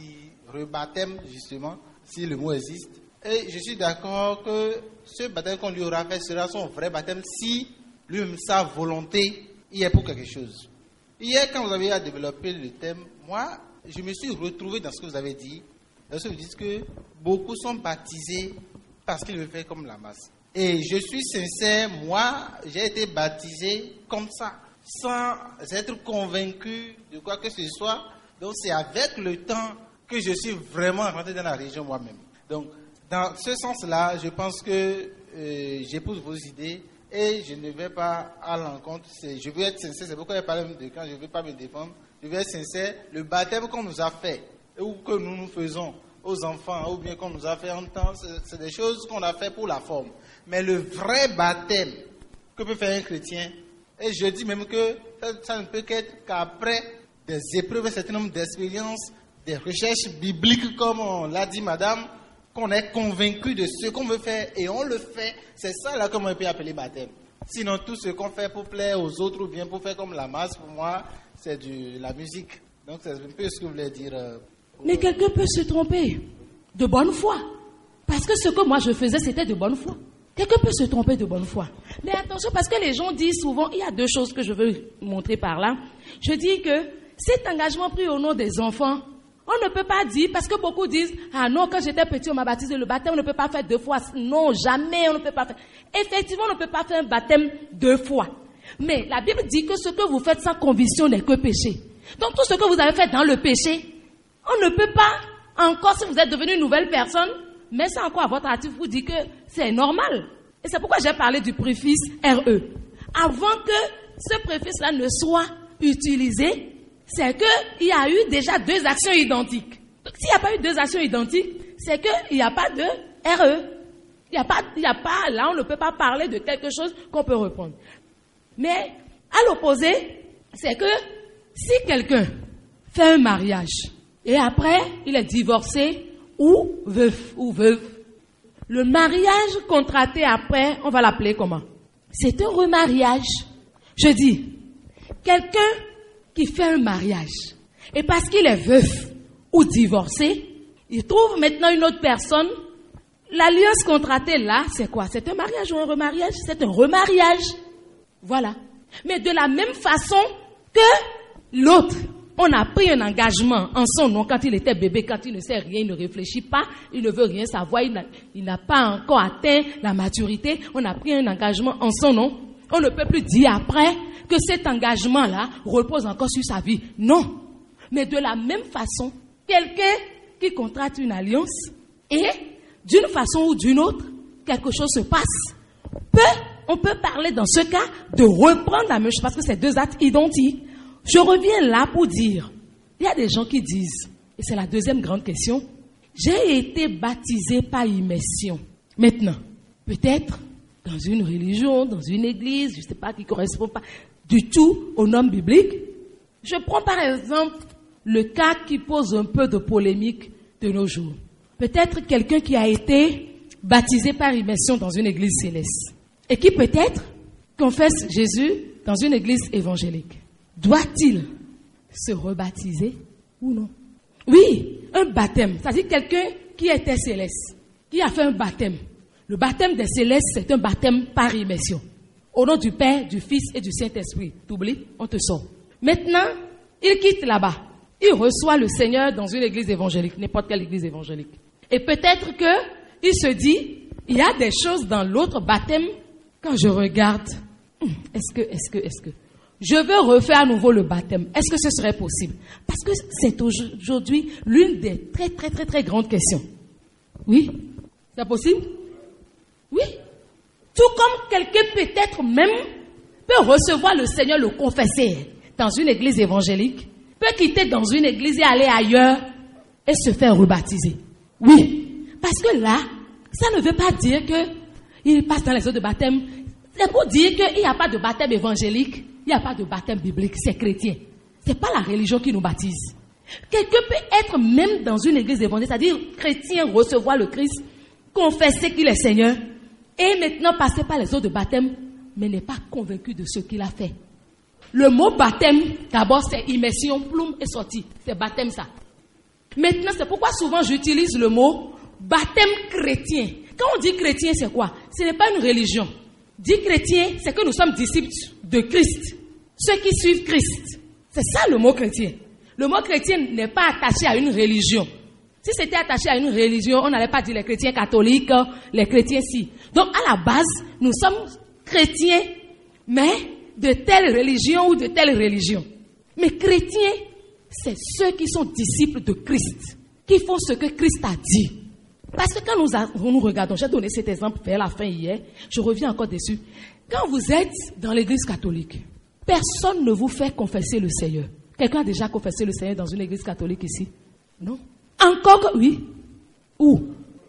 rebaptême, justement, si le mot existe. Et je suis d'accord que ce baptême qu'on lui aura fait sera son vrai baptême si lui-même, sa volonté, y est pour quelque chose. Hier, quand vous avez développé le thème, moi, je me suis retrouvé dans ce que vous avez dit. Lorsque vous dites que beaucoup sont baptisés parce qu'ils veulent faire comme la masse. Et je suis sincère, moi, j'ai été baptisé comme ça, sans être convaincu de quoi que ce soit. Donc, c'est avec le temps que je suis vraiment rentré dans la religion moi-même. Donc, dans ce sens-là, je pense que j'épouse vos idées. Et je ne vais pas à l'encontre, je veux être sincère, c'est pourquoi il parle de quand je ne veux pas me défendre, je veux être sincère, le baptême qu'on nous a fait, ou que nous faisons aux enfants, ou bien qu'on nous a fait en temps, c'est des choses qu'on a fait pour la forme. Mais le vrai baptême que peut faire un chrétien, et je dis même que ça ne peut qu'être qu'après des épreuves, un certain nombre d'expériences, des recherches bibliques, comme on l'a dit madame, qu'on est convaincu de ce qu'on veut faire et on le fait, c'est ça là qu'on peut appeler baptême. Sinon, tout ce qu'on fait pour plaire aux autres ou bien pour faire comme la masse, pour moi, c'est de la musique. Donc, c'est un peu ce que vous voulez dire. Mais quelqu'un peut se tromper de bonne foi. Parce que ce que moi je faisais, c'était de bonne foi. Quelqu'un peut se tromper de bonne foi. Mais attention, parce que les gens disent souvent, il y a 2 choses que je veux montrer par là. Je dis que cet engagement pris au nom des enfants, on ne peut pas dire, parce que beaucoup disent, ah non, quand j'étais petit, on m'a baptisé, le baptême, on ne peut pas faire 2 fois. Non, jamais, on ne peut pas faire. Effectivement, on ne peut pas faire un baptême 2 fois. Mais la Bible dit que ce que vous faites sans conviction n'est que péché. Donc tout ce que vous avez fait dans le péché, on ne peut pas, encore si vous êtes devenu une nouvelle personne, mais c'est encore à votre actif vous dire que c'est normal. Et c'est pourquoi j'ai parlé du préfixe RE. Avant que ce préfixe-là ne soit utilisé, c'est qu'il y a eu déjà 2 actions identiques. Donc, s'il n'y a pas eu 2 actions identiques, c'est qu'il n'y a pas de RE. Il n'y a pas, là, on ne peut pas parler de quelque chose qu'on peut reprendre. Mais, à l'opposé, c'est que si quelqu'un fait un mariage, et après, il est divorcé, ou veuf, ou veuve, le mariage contracté après, on va l'appeler comment? C'est un remariage. Je dis, quelqu'un qui fait un mariage, et parce qu'il est veuf ou divorcé, il trouve maintenant une autre personne, l'alliance contractée là, c'est quoi? C'est un mariage ou un remariage? C'est un remariage. Voilà. Mais de la même façon que l'autre, on a pris un engagement en son nom quand il était bébé, quand il ne sait rien, il ne réfléchit pas, il ne veut rien savoir, il n'a pas encore atteint la maturité, on a pris un engagement en son nom. On ne peut plus dire après que cet engagement-là repose encore sur sa vie. Non. Mais de la même façon, quelqu'un qui contracte une alliance et d'une façon ou d'une autre, quelque chose se passe, on peut parler dans ce cas de reprendre la même chose parce que c'est 2 actes identiques. Je reviens là pour dire, il y a des gens qui disent, et c'est la deuxième grande question, j'ai été baptisé par immersion. Maintenant, peut-être dans une religion, dans une église, je ne sais pas, qui ne correspond pas du tout aux normes bibliques. Je prends par exemple le cas qui pose un peu de polémique de nos jours. Peut-être quelqu'un qui a été baptisé par immersion dans une église céleste et qui peut-être confesse Jésus dans une église évangélique. Doit-il se rebaptiser ou non? Oui, un baptême. C'est-à-dire quelqu'un qui était céleste, qui a fait un baptême. Le baptême des célestes, c'est un baptême par immersion. Au nom du Père, du Fils et du Saint-Esprit. T'oublies, on te sort. Maintenant, il quitte là-bas. Il reçoit le Seigneur dans une église évangélique, n'importe quelle église évangélique. Et peut-être qu'il se dit, il y a des choses dans l'autre baptême, quand je regarde, est-ce que je veux refaire à nouveau le baptême. Est-ce que ce serait possible? Parce que c'est aujourd'hui l'une des très, très, très, très grandes questions. Oui? C'est possible? Oui. Tout comme quelqu'un peut-être même peut recevoir le Seigneur, le confesser dans une église évangélique, peut quitter dans une église et aller ailleurs et se faire rebaptiser. Oui. Parce que là, ça ne veut pas dire qu'il passe dans les eaux de baptême. C'est pour dire qu'il n'y a pas de baptême évangélique. Il n'y a pas de baptême biblique, c'est chrétien. Ce n'est pas la religion qui nous baptise. Quelqu'un peut être même dans une église évangélique, c'est-à-dire chrétien, recevoir le Christ, confesser qu'il est Seigneur, et maintenant passer par les eaux de baptême, mais n'est pas convaincu de ce qu'il a fait. Le mot baptême, d'abord, c'est immersion, plume et sortie. C'est baptême, ça. Maintenant, c'est pourquoi souvent j'utilise le mot baptême chrétien. Quand on dit chrétien, c'est quoi? Ce n'est pas une religion. Dit chrétien, c'est que nous sommes disciples de Christ. Ceux qui suivent Christ. C'est ça le mot chrétien. Le mot chrétien n'est pas attaché à une religion. Si c'était attaché à une religion, on n'allait pas dire les chrétiens catholiques, les chrétiens si. Donc à la base, nous sommes chrétiens, mais de telle religion ou de telle religion. Mais chrétiens, c'est ceux qui sont disciples de Christ, qui font ce que Christ a dit. Parce que quand nous regardons, j'ai donné cet exemple vers la fin hier, je reviens encore dessus. Quand vous êtes dans l'église catholique, personne ne vous fait confesser le Seigneur. Quelqu'un a déjà confessé le Seigneur dans une église catholique ici? Non? Encore que... Oui. Où?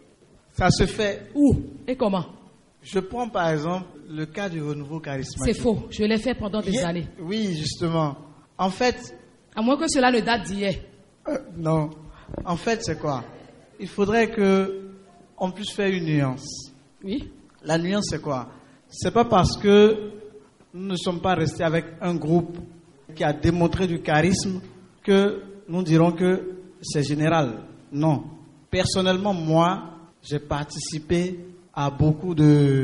Ça se fait. Où? Et comment? Je prends par exemple le cas du renouveau charismatique. C'est faux. Je l'ai fait pendant des années. Oui, justement. En fait... À moins que cela ne date d'hier. Non. En fait, c'est quoi? Il faudrait qu'on puisse faire une nuance. Oui. La nuance, c'est quoi? C'est pas parce que nous ne sommes pas restés avec un groupe qui a démontré du charisme que nous dirons que c'est général. Non. Personnellement, moi, j'ai participé à beaucoup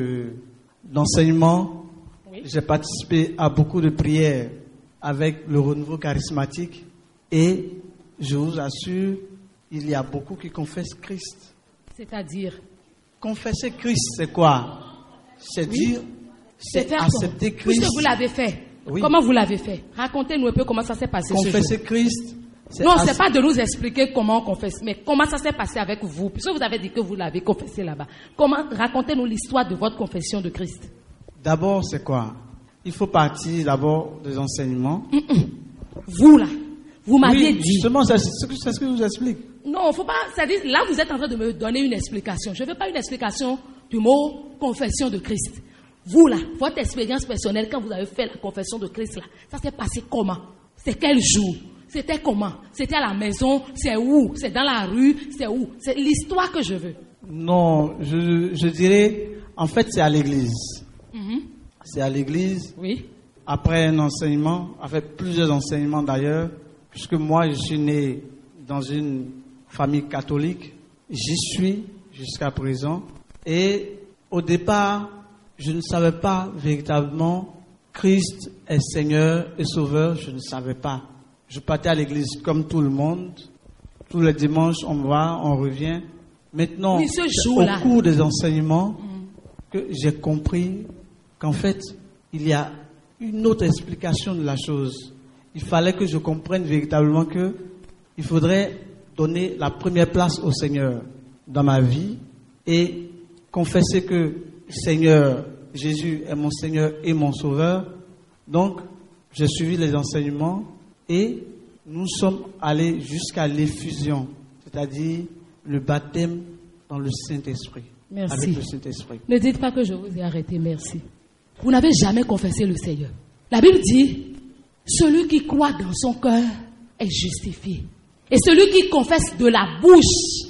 d'enseignements. Oui. J'ai participé à beaucoup de prières avec le renouveau charismatique. Et je vous assure, il y a beaucoup qui confessent Christ. C'est-à-dire? Confesser Christ, c'est quoi? C'est dire, c'est accepter Christ. Puisque vous l'avez fait. Oui. Comment vous l'avez fait? Racontez-nous un peu comment ça s'est passé. Confesser Christ. Non, c'est pas de nous expliquer comment on confesse, mais comment ça s'est passé avec vous. Puisque vous avez dit que vous l'avez confessé là-bas. Racontez-nous l'histoire de votre confession de Christ. D'abord, c'est quoi? Il faut partir d'abord des enseignements. Vous là. Vous m'aviez dit. Justement, c'est ce que je vous explique. Non, faut pas. C'est-à-dire, là, vous êtes en train de me donner une explication. Je ne veux pas une explication du mot confession de Christ. Vous, là, votre expérience personnelle, quand vous avez fait la confession de Christ, là, ça s'est passé comment? C'est quel jour? C'était comment? C'était à la maison? C'est où? C'est dans la rue? C'est où? C'est l'histoire que je veux. Non, je dirais, en fait, c'est à l'église. C'est à l'église. Oui. Après un enseignement, après plusieurs enseignements d'ailleurs, puisque moi, je suis né dans une famille catholique, j'y suis jusqu'à présent. Et au départ, je ne savais pas véritablement Christ est Seigneur et Sauveur, je ne savais pas. Je partais à l'église comme tout le monde. Tous les dimanches, on va, on revient. Maintenant, oui, au cours des enseignements, que j'ai compris qu'en fait, il y a une autre explication de la chose. Il fallait que je comprenne véritablement que il faudrait donner la première place au Seigneur dans ma vie et confesser que Seigneur, Jésus est mon Seigneur et mon Sauveur. Donc, j'ai suivi les enseignements et nous sommes allés jusqu'à l'effusion, c'est-à-dire le baptême dans le Saint-Esprit. Merci. Avec le Saint-Esprit. Ne dites pas que je vous ai arrêté, merci. Vous n'avez jamais confessé le Seigneur. La Bible dit, celui qui croit dans son cœur est justifié. Et celui qui confesse de la bouche,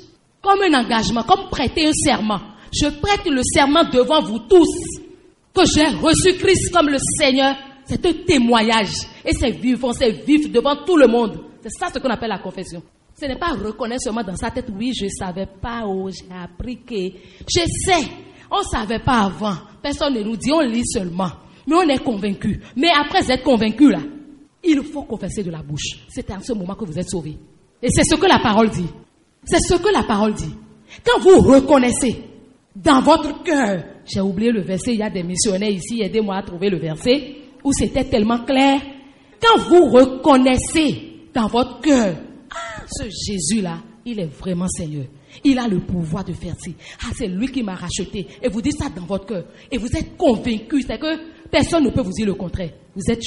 comme un engagement, comme prêter un serment. Je prête le serment devant vous tous que j'ai reçu Christ comme le Seigneur. C'est un témoignage et c'est vivant, c'est vif devant tout le monde. C'est ça ce qu'on appelle la confession. Ce n'est pas reconnaître seulement dans sa tête, oui, je ne savais pas, oh, j'ai appris que... Je sais, on ne savait pas avant. Personne ne nous dit, on lit seulement. Mais on est convaincu. Mais après être convaincu, là, il faut confesser de la bouche. C'est à ce moment que vous êtes sauvés. Et c'est ce que la parole dit. C'est ce que la parole dit. Quand vous reconnaissez dans votre cœur, j'ai oublié le verset, il y a des missionnaires ici, aidez-moi à trouver le verset, où c'était tellement clair. Quand vous reconnaissez dans votre cœur, ce Jésus-là, il est vraiment Seigneur. Il a le pouvoir de faire ci. C'est lui qui m'a racheté. Et vous dites ça dans votre cœur. Et vous êtes convaincu. C'est que personne ne peut vous dire le contraire. Vous êtes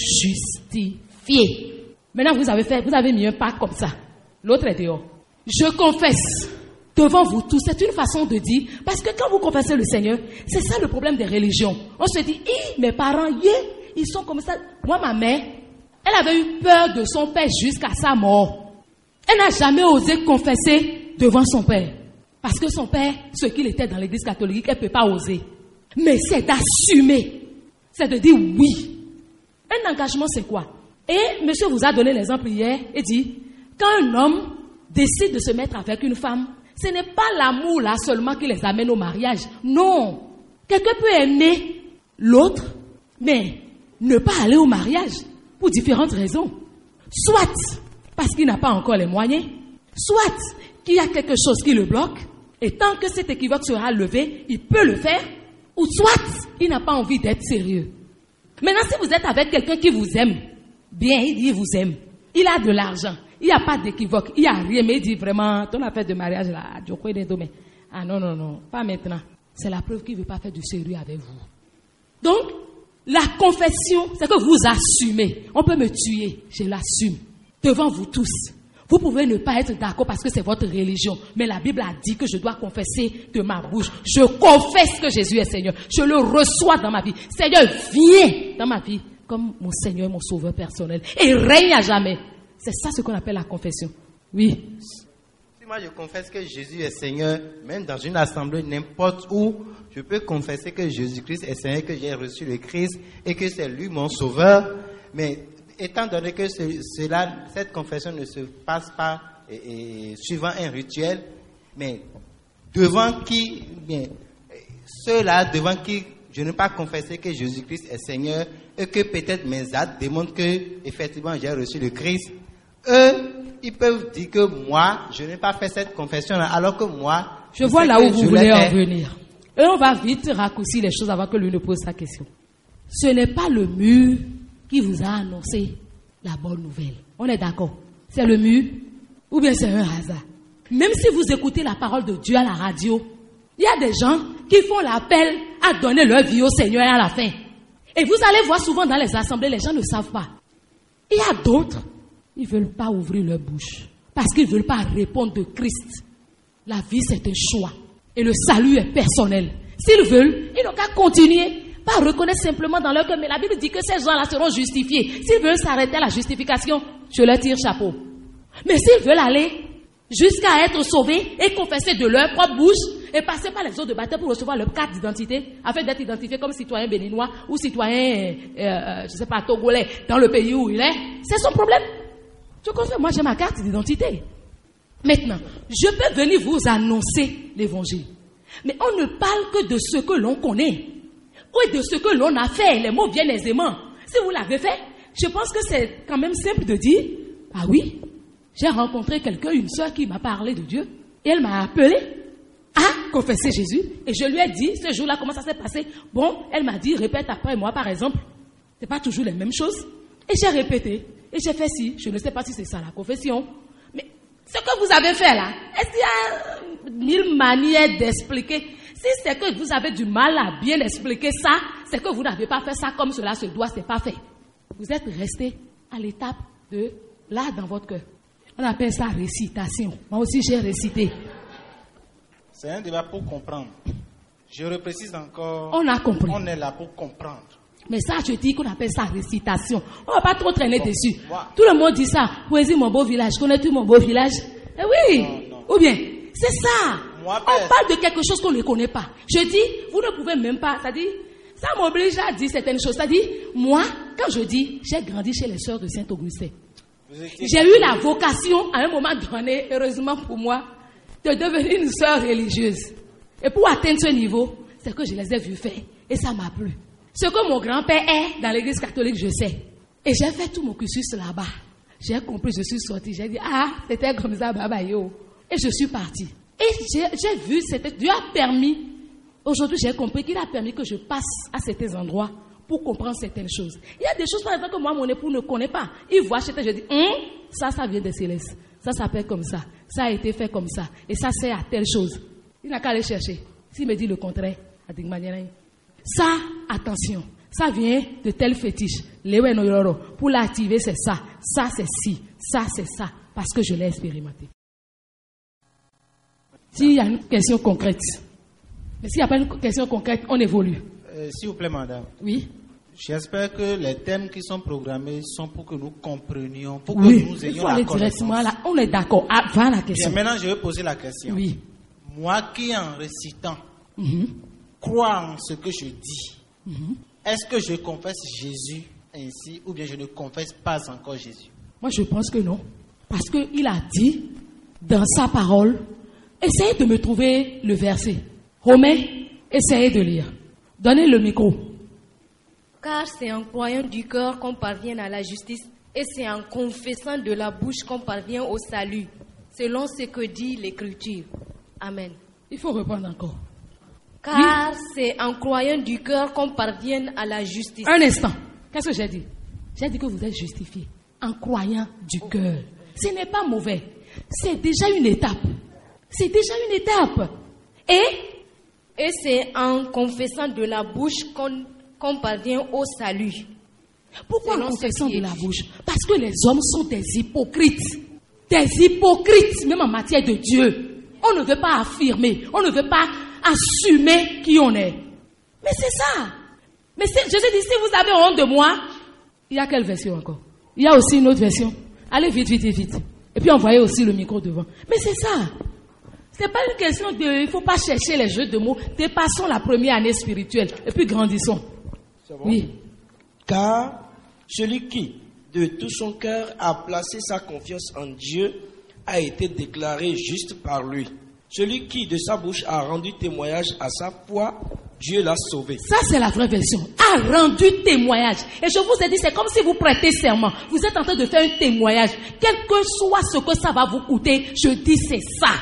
justifié. Maintenant, vous avez mis un pas comme ça. L'autre est dehors. Je confesse devant vous tous. C'est une façon de dire. Parce que quand vous confessez le Seigneur, c'est ça le problème des religions. On se dit, mes parents, ils sont comme ça. Moi, ma mère, elle avait eu peur de son père jusqu'à sa mort. Elle n'a jamais osé confesser devant son père. Parce que son père, ce qu'il était dans l'église catholique, elle ne peut pas oser. Mais c'est d'assumer. C'est de dire oui. Un engagement, c'est quoi? Et monsieur vous a donné l'exemple hier et dit, quand un homme décide de se mettre avec une femme, ce n'est pas l'amour là seulement qui les amène au mariage. Non. Quelqu'un peut aimer l'autre, mais ne pas aller au mariage pour différentes raisons. Soit parce qu'il n'a pas encore les moyens, soit qu'il y a quelque chose qui le bloque, et tant que cet équivoque sera levé, il peut le faire, ou soit il n'a pas envie d'être sérieux. Maintenant, si vous êtes avec quelqu'un qui vous aime, bien, il dit il vous aime, il a de l'argent, il n'y a pas d'équivoque, il n'y a rien, mais il dit vraiment, ton affaire de mariage là, ah non, pas maintenant. C'est la preuve qu'il ne veut pas faire du sérieux avec vous. Donc, la confession, c'est que vous assumez. On peut me tuer, je l'assume. Devant vous tous. Vous pouvez ne pas être d'accord parce que c'est votre religion. Mais la Bible a dit que je dois confesser de ma bouche. Je confesse que Jésus est Seigneur. Je le reçois dans ma vie. Seigneur, viens dans ma vie comme mon Seigneur et mon Sauveur personnel. Et règne à jamais. C'est ça ce qu'on appelle la confession. Oui. Si moi je confesse que Jésus est Seigneur, même dans une assemblée, n'importe où, je peux confesser que Jésus-Christ est Seigneur, que j'ai reçu le Christ et que c'est lui mon Sauveur. Mais étant donné que cette confession ne se passe pas suivant un rituel, mais devant qui, ceux-là devant qui je n'ai pas confessé que Jésus-Christ est Seigneur et que peut-être mes actes démontrent que effectivement j'ai reçu le Christ, eux, ils peuvent dire que moi, je n'ai pas fait cette confession-là, alors que moi, je vois là où vous voulez en venir. Et on va vite raccourcir les choses avant que lui ne pose sa question. Ce n'est pas le mur qui vous a annoncé la bonne nouvelle. On est d'accord? C'est le mur ou bien c'est un hasard? Même si vous écoutez la parole de Dieu à la radio, il y a des gens qui font l'appel à donner leur vie au Seigneur à la fin. Et vous allez voir souvent dans les assemblées, les gens ne savent pas. Il y a d'autres, ils ne veulent pas ouvrir leur bouche parce qu'ils ne veulent pas répondre de Christ. La vie, c'est un choix. Et le salut est personnel. S'ils veulent, ils n'ont qu'à continuer. Pas reconnaître simplement dans leur cœur, mais la Bible dit que ces gens-là seront justifiés. S'ils veulent s'arrêter à la justification, je leur tire chapeau. Mais s'ils veulent aller jusqu'à être sauvés et confesser de leur propre bouche et passer par les eaux de baptême pour recevoir leur carte d'identité, afin d'être identifiés comme citoyen béninois ou citoyen, togolais dans le pays où il est, c'est son problème. Je confesse, moi j'ai ma carte d'identité. Maintenant, je peux venir vous annoncer l'évangile. Mais on ne parle que de ce que l'on connaît. Ou de ce que l'on a fait. Les mots viennent aisément. Si vous l'avez fait, je pense que c'est quand même simple de dire, ah oui, j'ai rencontré quelqu'un, une soeur qui m'a parlé de Dieu. Et elle m'a appelé à confesser Jésus. Et je lui ai dit, ce jour-là, comment ça s'est passé? Bon, elle m'a dit, répète après moi, par exemple. C'est pas toujours les mêmes choses. Et j'ai répété. Et j'ai fait si. Je ne sais pas si c'est ça la confession. Mais ce que vous avez fait là, est-ce qu'il y a 1000 manières d'expliquer? Si c'est que vous avez du mal à bien expliquer ça, c'est que vous n'avez pas fait ça comme cela se doit, c'est pas fait. Vous êtes resté à l'étape de là dans votre cœur. On appelle ça récitation. Moi aussi j'ai récité. C'est un débat pour comprendre. Je reprécise encore. On a compris. On est là pour comprendre. Mais ça, je dis qu'on appelle ça récitation. On ne va pas trop traîner dessus. Tout le monde dit ça. Poésie, mon beau village. Connais-tu mon beau village? Eh oui. Non. Ou bien, c'est ça. Moi, On parle de quelque chose qu'on ne connaît pas. Je dis, vous ne pouvez même pas. Ça m'oblige à dire certaines choses. C'est-à-dire, moi, quand je dis, j'ai grandi chez les sœurs de Saint-Augustin. J'ai eu la vocation, à un moment donné, heureusement pour moi, de devenir une sœur religieuse. Et pour atteindre ce niveau, c'est que je les ai vus faire. Et ça m'a plu. Ce que mon grand-père est dans l'église catholique, je sais. Et j'ai fait tout mon cursus là-bas. J'ai compris, je suis sortie. J'ai dit, c'était comme ça, baba yo. Et je suis partie. Et j'ai vu, Dieu a permis. Aujourd'hui, j'ai compris qu'il a permis que je passe à certains endroits pour comprendre certaines choses. Il y a des choses, par exemple, que moi, mon époux ne connaît pas. Il voit chez toi, je dis, ça vient des célestes. Ça s'appelle comme ça. Ça a été fait comme ça. Et ça sert à telle chose. Il n'a qu'à aller chercher. S'il me dit le contraire, ça, attention. Ça vient de tel fétiche. Pour l'activer, c'est ça. Ça, c'est ci. Ça, c'est ça. Parce que je l'ai expérimenté. S'il y a une question concrète. Mais s'il n'y a pas une question concrète, on évolue. S'il vous plaît, madame. Oui. J'espère que les thèmes qui sont programmés sont pour que nous comprenions, pour que Oui. nous Il ayons faut la aller connaissance. directement là. On est d'accord. Va la question. Bien, maintenant, je vais poser la question. Oui. Moi qui, en récitant, crois en ce que je dis, est-ce que je confesse Jésus ainsi ou bien je ne confesse pas encore Jésus? Moi, je pense que non. Parce qu'il a dit, dans sa parole, essayez de me trouver le verset. Romains, essayez de lire. Donnez le micro. Car c'est en croyant du cœur qu'on parvient à la justice et c'est en confessant de la bouche qu'on parvient au salut, selon ce que dit l'Écriture. Amen. Il faut répondre encore. Car c'est en croyant du cœur qu'on parvient à la justice. Un instant. Qu'est-ce que j'ai dit? J'ai dit que vous êtes justifié en croyant du cœur. Ce n'est pas mauvais. C'est déjà une étape. C'est déjà une étape. Et c'est en confessant de la bouche qu'on parvient au salut. Pourquoi en Selon ce confessant qui est de la dit. bouche? Parce que les hommes sont des hypocrites. Des hypocrites, même en matière de Dieu. On ne veut pas affirmer. On ne veut pas assumer qui on est. Mais c'est ça. Mais je te dis, si vous avez honte de moi, il y a quelle version encore? Il y a aussi une autre version. Allez vite, vite, vite. Et puis envoyez aussi le micro devant. Mais c'est ça. C'est pas une question de... Il ne faut pas chercher les jeux de mots. Dépassons la première année spirituelle. Et puis grandissons. C'est bon? Oui. Car celui qui, de tout son cœur, a placé sa confiance en Dieu, a été déclaré juste par lui. Celui qui, de sa bouche, a rendu témoignage à sa foi, Dieu l'a sauvé. Ça, c'est la vraie version. A rendu témoignage. Et je vous ai dit, c'est comme si vous prêtez serment. Vous êtes en train de faire un témoignage. Quel que soit ce que ça va vous coûter, je dis c'est ça.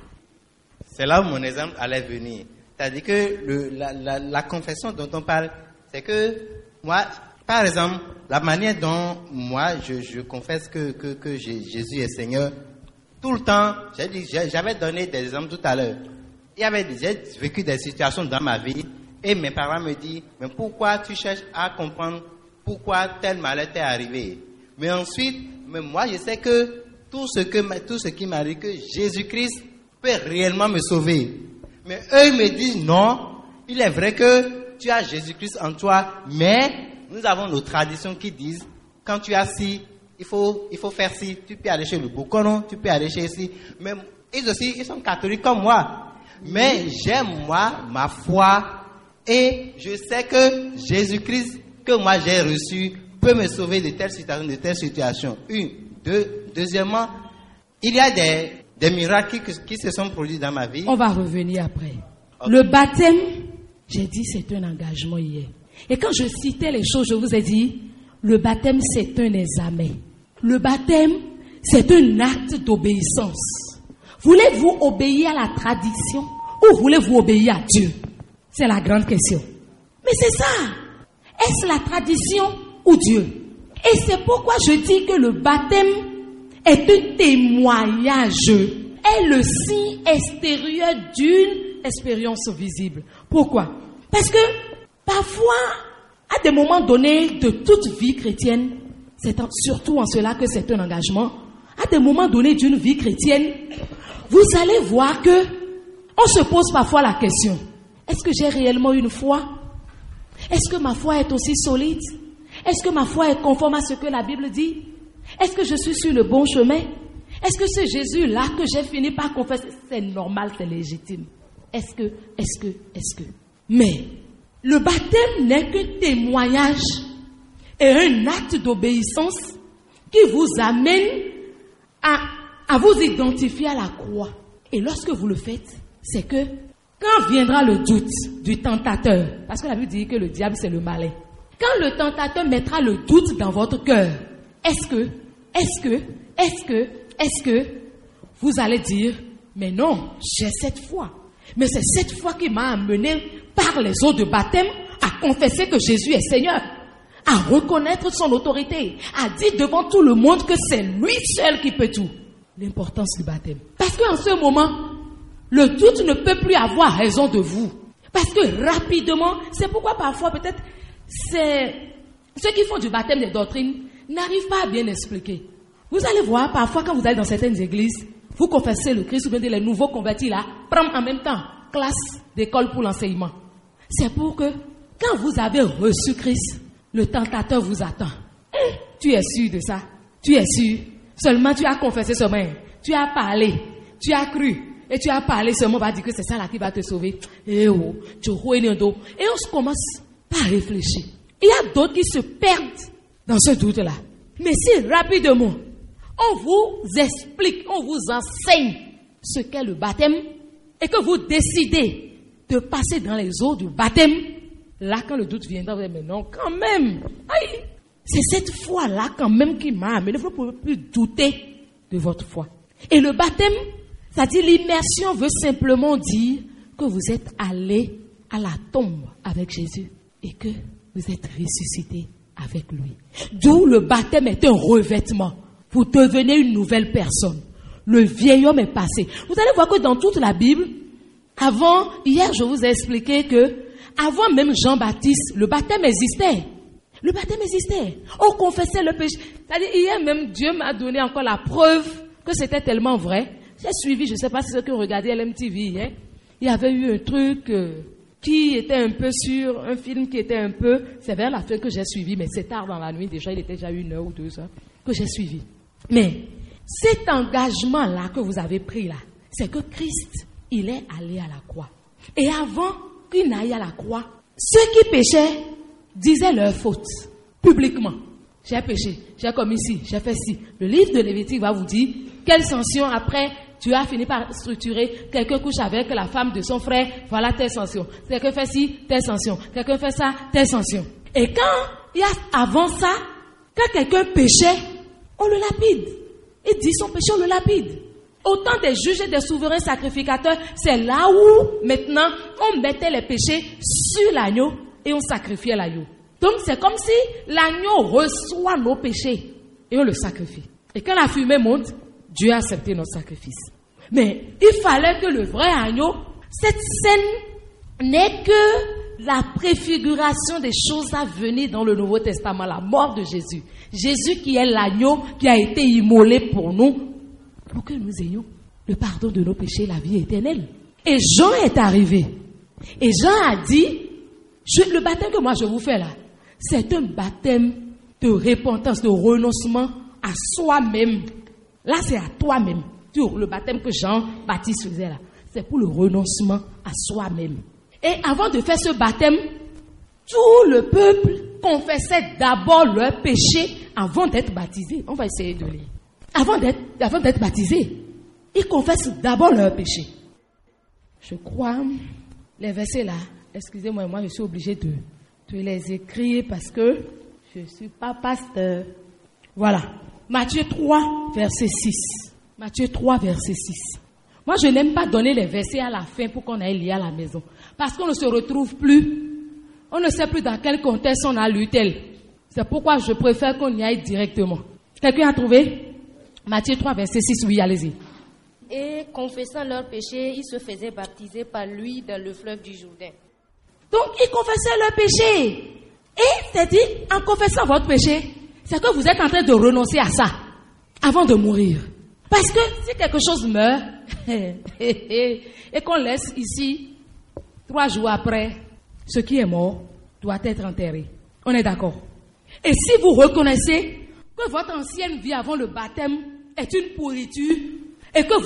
C'est là où mon exemple allait venir. C'est-à-dire que la confession dont on parle, c'est que moi, par exemple, la manière dont moi je confesse que Jésus est Seigneur, tout le temps, j'avais donné des exemples tout à l'heure. J'ai vécu des situations dans ma vie et mes parents me disent, mais pourquoi tu cherches à comprendre pourquoi tel malheur t'est arrivé? Mais ensuite, moi je sais que tout ce qui m'arrive, que Jésus-Christ peut réellement me sauver. Mais eux ils me disent, non, il est vrai que tu as Jésus-Christ en toi, mais nous avons nos traditions qui disent, quand tu as ci, il faut faire ci, tu peux aller chez le Bokono, tu peux aller chez ici. Mais ils aussi, ils sont catholiques comme moi. Mais j'aime moi, ma foi, et je sais que Jésus-Christ, que moi j'ai reçu, peut me sauver de telle situation. Deuxièmement, il y a des miracles qui se sont produits dans ma vie. On va revenir après. Okay. Le baptême, j'ai dit c'est un engagement hier. Et quand je citais les choses, je vous ai dit, le baptême c'est un examen. Le baptême, c'est un acte d'obéissance. Voulez-vous obéir à la tradition ou voulez-vous obéir à Dieu? C'est la grande question. Mais c'est ça. Est-ce la tradition ou Dieu? Et c'est pourquoi je dis que le baptême est un témoignage, est le signe extérieur d'une expérience visible. Pourquoi? Parce que parfois, à des moments donnés de toute vie chrétienne, c'est surtout en cela que c'est un engagement, à des moments donnés d'une vie chrétienne, vous allez voir que on se pose parfois la question, est-ce que j'ai réellement une foi? Est-ce que ma foi est aussi solide? Est-ce que ma foi est conforme à ce que la Bible dit? Est-ce que je suis sur le bon chemin? Est-ce que ce Jésus-là que j'ai fini par confesser, c'est normal, c'est légitime? Est-ce que? Mais le baptême n'est qu'un témoignage et un acte d'obéissance qui vous amène à vous identifier à la croix. Et lorsque vous le faites, c'est que quand viendra le doute du tentateur, parce que la Bible dit que le diable c'est le malin, quand le tentateur mettra le doute dans votre cœur, est-ce que vous allez dire, mais non, j'ai cette foi. Mais c'est cette foi qui m'a amené par les eaux de baptême à confesser que Jésus est Seigneur, à reconnaître son autorité, à dire devant tout le monde que c'est lui seul qui peut tout. L'importance du baptême. Parce qu'en ce moment, le doute ne peut plus avoir raison de vous. Parce que rapidement, c'est pourquoi parfois peut-être ceux qui font du baptême des doctrines n'arrivent pas à bien expliquer. Vous allez voir, parfois quand vous allez dans certaines églises, vous confessez le Christ ou bien les nouveaux convertis là, prennent en même temps classe d'école pour l'enseignement. C'est pour que quand vous avez reçu Christ, le tentateur vous attend. Tu es sûr de ça? Tu es sûr? Seulement tu as confessé seulement. Tu as parlé. Tu as cru. Et tu as parlé seulement, on va dire que c'est ça là qui va te sauver. Et on se commence par réfléchir. Il y a d'autres qui se perdent dans ce doute-là. Mais si rapidement, on vous explique, on vous enseigne ce qu'est le baptême et que vous décidez de passer dans les eaux du baptême, là quand le doute viendra, vous dites, mais non, quand même, aïe, c'est cette foi-là quand même qui m'a amené. Vous ne pouvez plus douter de votre foi. Et le baptême, c'est-à-dire l'immersion veut simplement dire que vous êtes allé à la tombe avec Jésus et que vous êtes ressuscité avec lui. D'où le baptême est un revêtement. Vous devenez une nouvelle personne. Le vieil homme est passé. Vous allez voir que dans toute la Bible, hier je vous ai expliqué que avant même Jean-Baptiste, le baptême existait. Le baptême existait. On confessait le péché. C'est-à-dire, hier même, Dieu m'a donné encore la preuve que c'était tellement vrai. J'ai suivi, je ne sais pas si c'est ce que vous regardez LMTV hier. Il y avait eu un truc qui était un peu sur un film qui était un peu... C'est vers la fin que j'ai suivi, mais c'est tard dans la nuit. Déjà, il était déjà 1 heure ou 2 heures que j'ai suivi. Mais cet engagement-là que vous avez pris là, c'est que Christ, il est allé à la croix. Et avant qu'il n'aille à la croix, ceux qui péchaient disaient leur faute publiquement. J'ai péché, j'ai commis ci, j'ai fait ci. Le livre de Lévitique va vous dire quelle sanction après tu as fini par structurer. Quelqu'un couche avec la femme de son frère, voilà telle sanction. Quelqu'un fait ci, telle sanction. Quelqu'un fait ça, telle sanction. Et quand il y a avant ça, quand quelqu'un péchait, on le lapide. Il dit son péché, on le lapide. Autant des juges et des souverains sacrificateurs, c'est là où maintenant on mettait les péchés sur l'agneau et on sacrifiait l'agneau. Donc c'est comme si l'agneau reçoit nos péchés et on le sacrifie. Et quand la fumée monte, Dieu a accepté notre sacrifice. Mais il fallait que le vrai agneau, cette scène n'est que la préfiguration des choses à venir dans le Nouveau Testament, la mort de Jésus. Jésus qui est l'agneau qui a été immolé pour nous, pour que nous ayons le pardon de nos péchés, la vie éternelle. Et Jean est arrivé. Et Jean a dit, le baptême que moi je vous fais là, c'est un baptême de repentance, de renoncement à soi-même. Là, c'est à toi-même. Le baptême que Jean-Baptiste faisait là, c'est pour le renoncement à soi-même. Et avant de faire ce baptême, tout le peuple confessait d'abord leur péché avant d'être baptisé. On va essayer de lire. Avant d'être baptisé, ils confessent d'abord leur péché. Je crois, les versets là, excusez-moi, moi je suis obligée de les écrire parce que je ne suis pas pasteur. Voilà. Matthieu 3, verset 6. Matthieu 3, verset 6. Moi, je n'aime pas donner les versets à la fin pour qu'on aille lire à la maison. Parce qu'on ne se retrouve plus. On ne sait plus dans quel contexte on a lu tel. C'est pourquoi je préfère qu'on y aille directement. Quelqu'un a trouvé? Matthieu 3, verset 6, oui, allez-y. Et confessant leurs péchés, ils se faisaient baptiser par lui dans le fleuve du Jourdain. Donc, ils confessaient leurs péchés. Et c'est-à-dire, en confessant votre péché, c'est que vous êtes en train de renoncer à ça avant de mourir. Parce que si quelque chose meurt et qu'on laisse ici, 3 jours après, ce qui est mort doit être enterré. On est d'accord? Et si vous reconnaissez que votre ancienne vie avant le baptême est une pourriture et que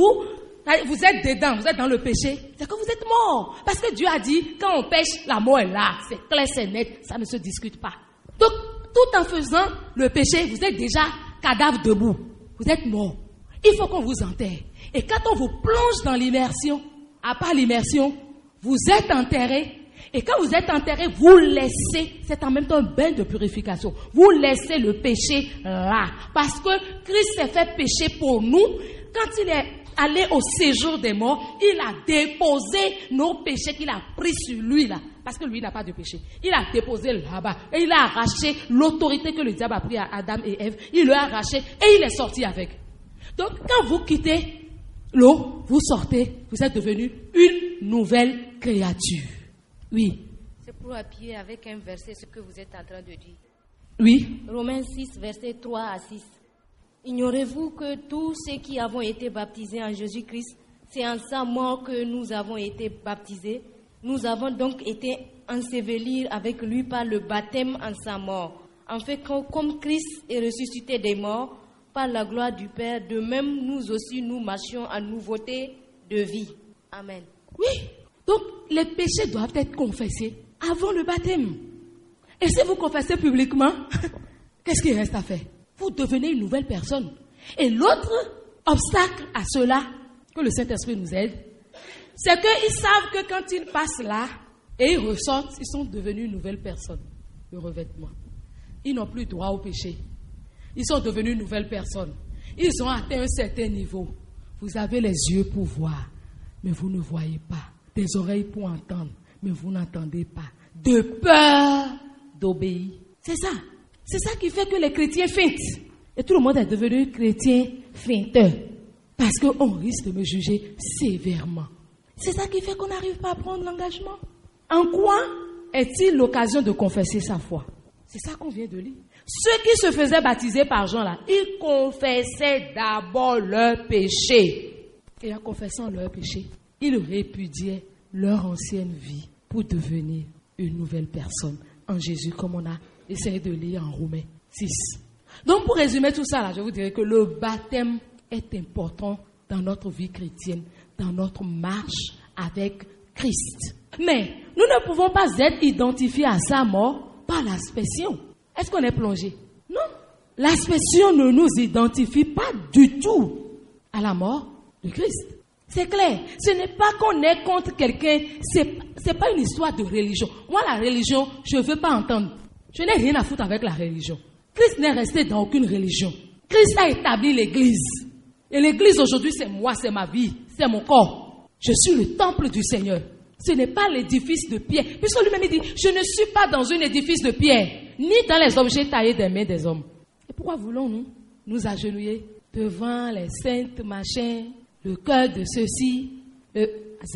vous êtes dedans, vous êtes dans le péché, c'est que vous êtes mort. Parce que Dieu a dit, quand on pêche, la mort est là. C'est clair, c'est net, ça ne se discute pas. Donc, tout en faisant le péché, vous êtes déjà cadavre debout. Vous êtes mort. Il faut qu'on vous enterre. Et quand on vous plonge dans l'immersion, à part l'immersion, vous êtes enterré. Et quand vous êtes enterré, vous laissez, c'est en même temps un bain de purification. Vous laissez le péché là. Parce que Christ s'est fait pécher pour nous. Quand il est allé au séjour des morts, il a déposé nos péchés qu'il a pris sur lui là. Parce que lui n'a pas de péché. Il a déposé là-bas. Et il a arraché l'autorité que le diable a pris à Adam et Ève. Il l'a arraché et il est sorti avec. Donc quand vous quittez l'eau, vous sortez, vous êtes devenu une nouvelle créature. Oui. C'est pour appuyer avec un verset ce que vous êtes en train de dire. Oui. Romains 6, versets 3 à 6. Ignorez-vous que tous ceux qui avons été baptisés en Jésus-Christ, c'est en sa mort que nous avons été baptisés. Nous avons donc été ensevelis avec lui par le baptême en sa mort. En fait, comme Christ est ressuscité des morts, par la gloire du Père, de même nous aussi nous marchions en nouveauté de vie. Amen. Oui. Donc, les péchés doivent être confessés avant le baptême. Et si vous confessez publiquement, qu'est-ce qu'il reste à faire? Vous devenez une nouvelle personne. Et l'autre obstacle à cela, que le Saint-Esprit nous aide, c'est qu'ils savent que quand ils passent là, et ils ressortent, ils sont devenus une nouvelle personne. Le revêtement. Ils n'ont plus droit au péché. Ils sont devenus une nouvelle personne. Ils ont atteint un certain niveau. Vous avez les yeux pour voir, mais vous ne voyez pas. Des oreilles pour entendre, mais vous n'entendez pas. De peur d'obéir. C'est ça. C'est ça qui fait que les chrétiens feintent. Et tout le monde est devenu chrétien feinteur. Parce qu'on risque de me juger sévèrement. C'est ça qui fait qu'on n'arrive pas à prendre l'engagement. En quoi est-il l'occasion de confesser sa foi? C'est ça qu'on vient de lire. Ceux qui se faisaient baptiser par Jean là, ils confessaient d'abord leur péché. Et en confessant leur péché, ils répudiaient leur ancienne vie pour devenir une nouvelle personne en Jésus, comme on a essayé de lire en Romains 6. Donc pour résumer tout ça là, je vous dirais que le baptême est important dans notre vie chrétienne, dans notre marche avec Christ. Mais nous ne pouvons pas être identifiés à sa mort par l'aspersion. Est-ce qu'on est plongé? Non. L'aspersion ne nous identifie pas du tout à la mort de Christ. C'est clair. Ce n'est pas qu'on est contre quelqu'un. C'est pas une histoire de religion. Moi, la religion, je ne veux pas entendre. Je n'ai rien à foutre avec la religion. Christ n'est resté dans aucune religion. Christ a établi l'église. Et l'église aujourd'hui, c'est moi, c'est ma vie, c'est mon corps. Je suis le temple du Seigneur. Ce n'est pas l'édifice de pierre. Puisque lui-même dit, je ne suis pas dans un édifice de pierre, ni dans les objets taillés des mains des hommes. Et pourquoi voulons-nous nous agenouiller devant les saintes machins, le cœur de ceux-ci, le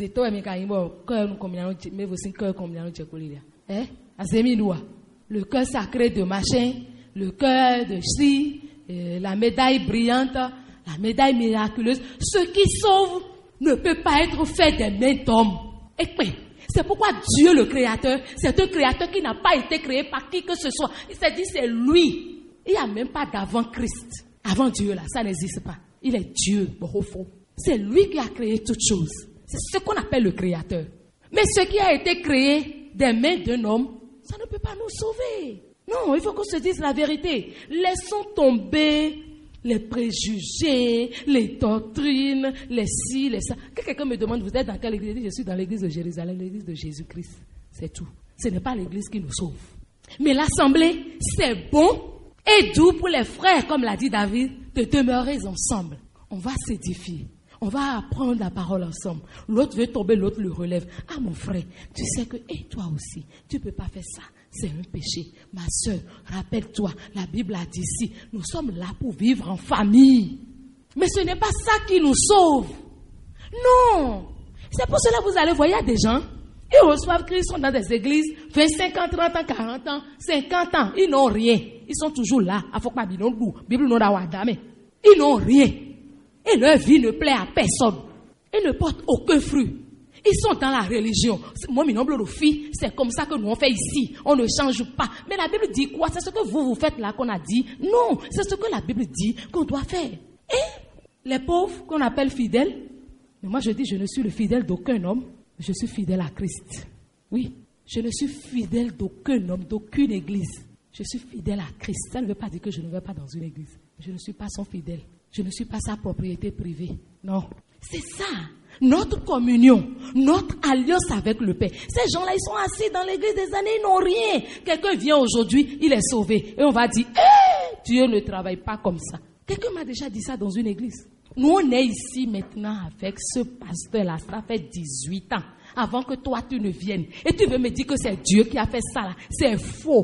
cœur sacré de machin, le cœur de ci, la médaille brillante, la médaille miraculeuse. Ce qui sauve ne peut pas être fait des mains d'hommes. Et puis, c'est pourquoi Dieu le Créateur, c'est un Créateur qui n'a pas été créé par qui que ce soit. Il s'est dit c'est lui. Il n'y a même pas d'avant Christ. Avant Dieu là, ça n'existe pas. Il est Dieu, au c'est lui qui a créé toutes choses. C'est ce qu'on appelle le Créateur. Mais ce qui a été créé des mains d'un homme, ça ne peut pas nous sauver. Non, il faut qu'on se dise la vérité. Laissons tomber les préjugés, les doctrines, les ci, les ça. Quand quelqu'un me demande, vous êtes dans quelle église? Je suis dans l'église de Jérusalem, l'église de Jésus-Christ. C'est tout. Ce n'est pas l'église qui nous sauve. Mais l'assemblée, c'est bon et doux pour les frères, comme l'a dit David, de demeurer ensemble. On va s'édifier. On va apprendre la parole ensemble. L'autre veut tomber, l'autre le relève. Ah mon frère, tu sais que, et toi aussi, tu ne peux pas faire ça. C'est un péché. Ma soeur, rappelle-toi, la Bible a dit ici, nous sommes là pour vivre en famille. Mais ce n'est pas ça qui nous sauve. Non. C'est pour cela que vous allez voir, il y a des gens, ils reçoivent Christ, ils sont dans des églises, 25 ans, 30 ans, 40 ans, 50 ans, ils n'ont rien. Ils sont toujours là. Ils n'ont rien. Et leur vie ne plaît à personne. Ils ne portent aucun fruit. Ils sont dans la religion. Moi, mon noble fille, c'est comme ça que nous on fait ici. On ne change pas. Mais la Bible dit quoi? C'est ce que vous faites là qu'on a dit? Non, c'est ce que la Bible dit qu'on doit faire. Les pauvres qu'on appelle fidèles, mais moi je dis je ne suis le fidèle d'aucun homme, je suis fidèle à Christ. Oui, je ne suis fidèle d'aucun homme, d'aucune église. Je suis fidèle à Christ. Ça ne veut pas dire que je ne vais pas dans une église. Je ne suis pas son fidèle. Je ne suis pas sa propriété privée. Non, c'est ça. Notre communion, notre alliance avec le Père. Ces gens-là, ils sont assis dans l'église des années, ils n'ont rien. Quelqu'un vient aujourd'hui, il est sauvé. Et on va dire, Dieu ne travaille pas comme ça. Quelqu'un m'a déjà dit ça dans une église. Nous, on est ici maintenant avec ce pasteur-là. Ça fait 18 ans. Avant que toi, tu ne viennes. Et tu veux me dire que c'est Dieu qui a fait ça là. C'est faux.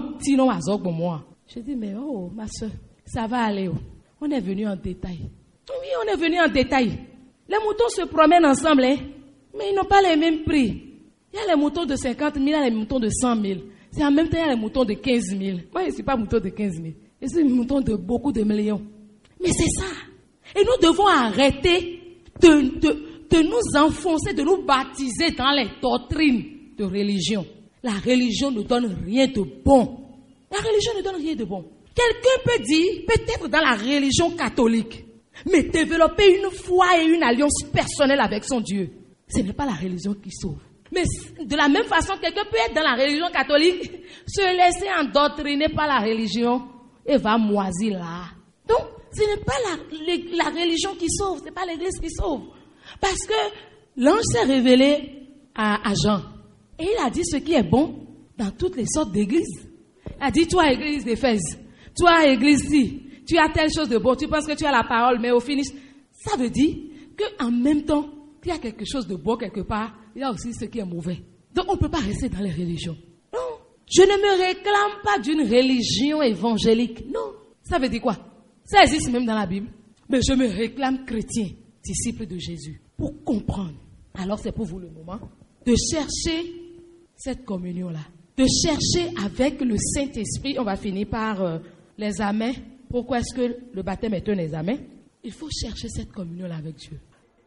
Je dis, mais oh, ma soeur, ça va aller. Oh. On est venu en détail. Oui, on est venu en détail. Les moutons se promènent ensemble, hein, mais ils n'ont pas les mêmes prix. Il y a les moutons de 50 000, il y a les moutons de 100 000. C'est en même temps, il y a les moutons de 15 000. Moi, je ne suis pas mouton de 15 000. Je suis mouton de beaucoup de millions. Mais c'est ça. Et nous devons arrêter de nous enfoncer, de nous baptiser dans les doctrines de religion. La religion ne donne rien de bon. La religion ne donne rien de bon. Quelqu'un peut dire, peut-être dans la religion catholique, mais développer une foi et une alliance personnelle avec son Dieu. Ce n'est pas la religion qui sauve. Mais de la même façon, quelqu'un peut être dans la religion catholique, se laisser endoctriner par la religion et va moisir là. Donc, ce n'est pas la religion qui sauve, ce n'est pas l'église qui sauve. Parce que l'ange s'est révélé à Jean. Et il a dit ce qui est bon dans toutes les sortes d'églises. Il a dit, toi, église d'Éphèse, toi, église ci, tu as telle chose de bon, tu penses que tu as la parole, mais au finish, ça veut dire qu'en même temps, qu'il y a quelque chose de bon quelque part, il y a aussi ce qui est mauvais. Donc on ne peut pas rester dans les religions. Non, je ne me réclame pas d'une religion évangélique. Non, ça veut dire quoi? Ça existe même dans la Bible. Mais je me réclame chrétien, disciple de Jésus, pour comprendre. Alors c'est pour vous le moment de chercher cette communion-là, de chercher avec le Saint-Esprit. On va finir par les amens. Pourquoi est-ce que le baptême est un examen? Il faut chercher cette communion-là avec Dieu.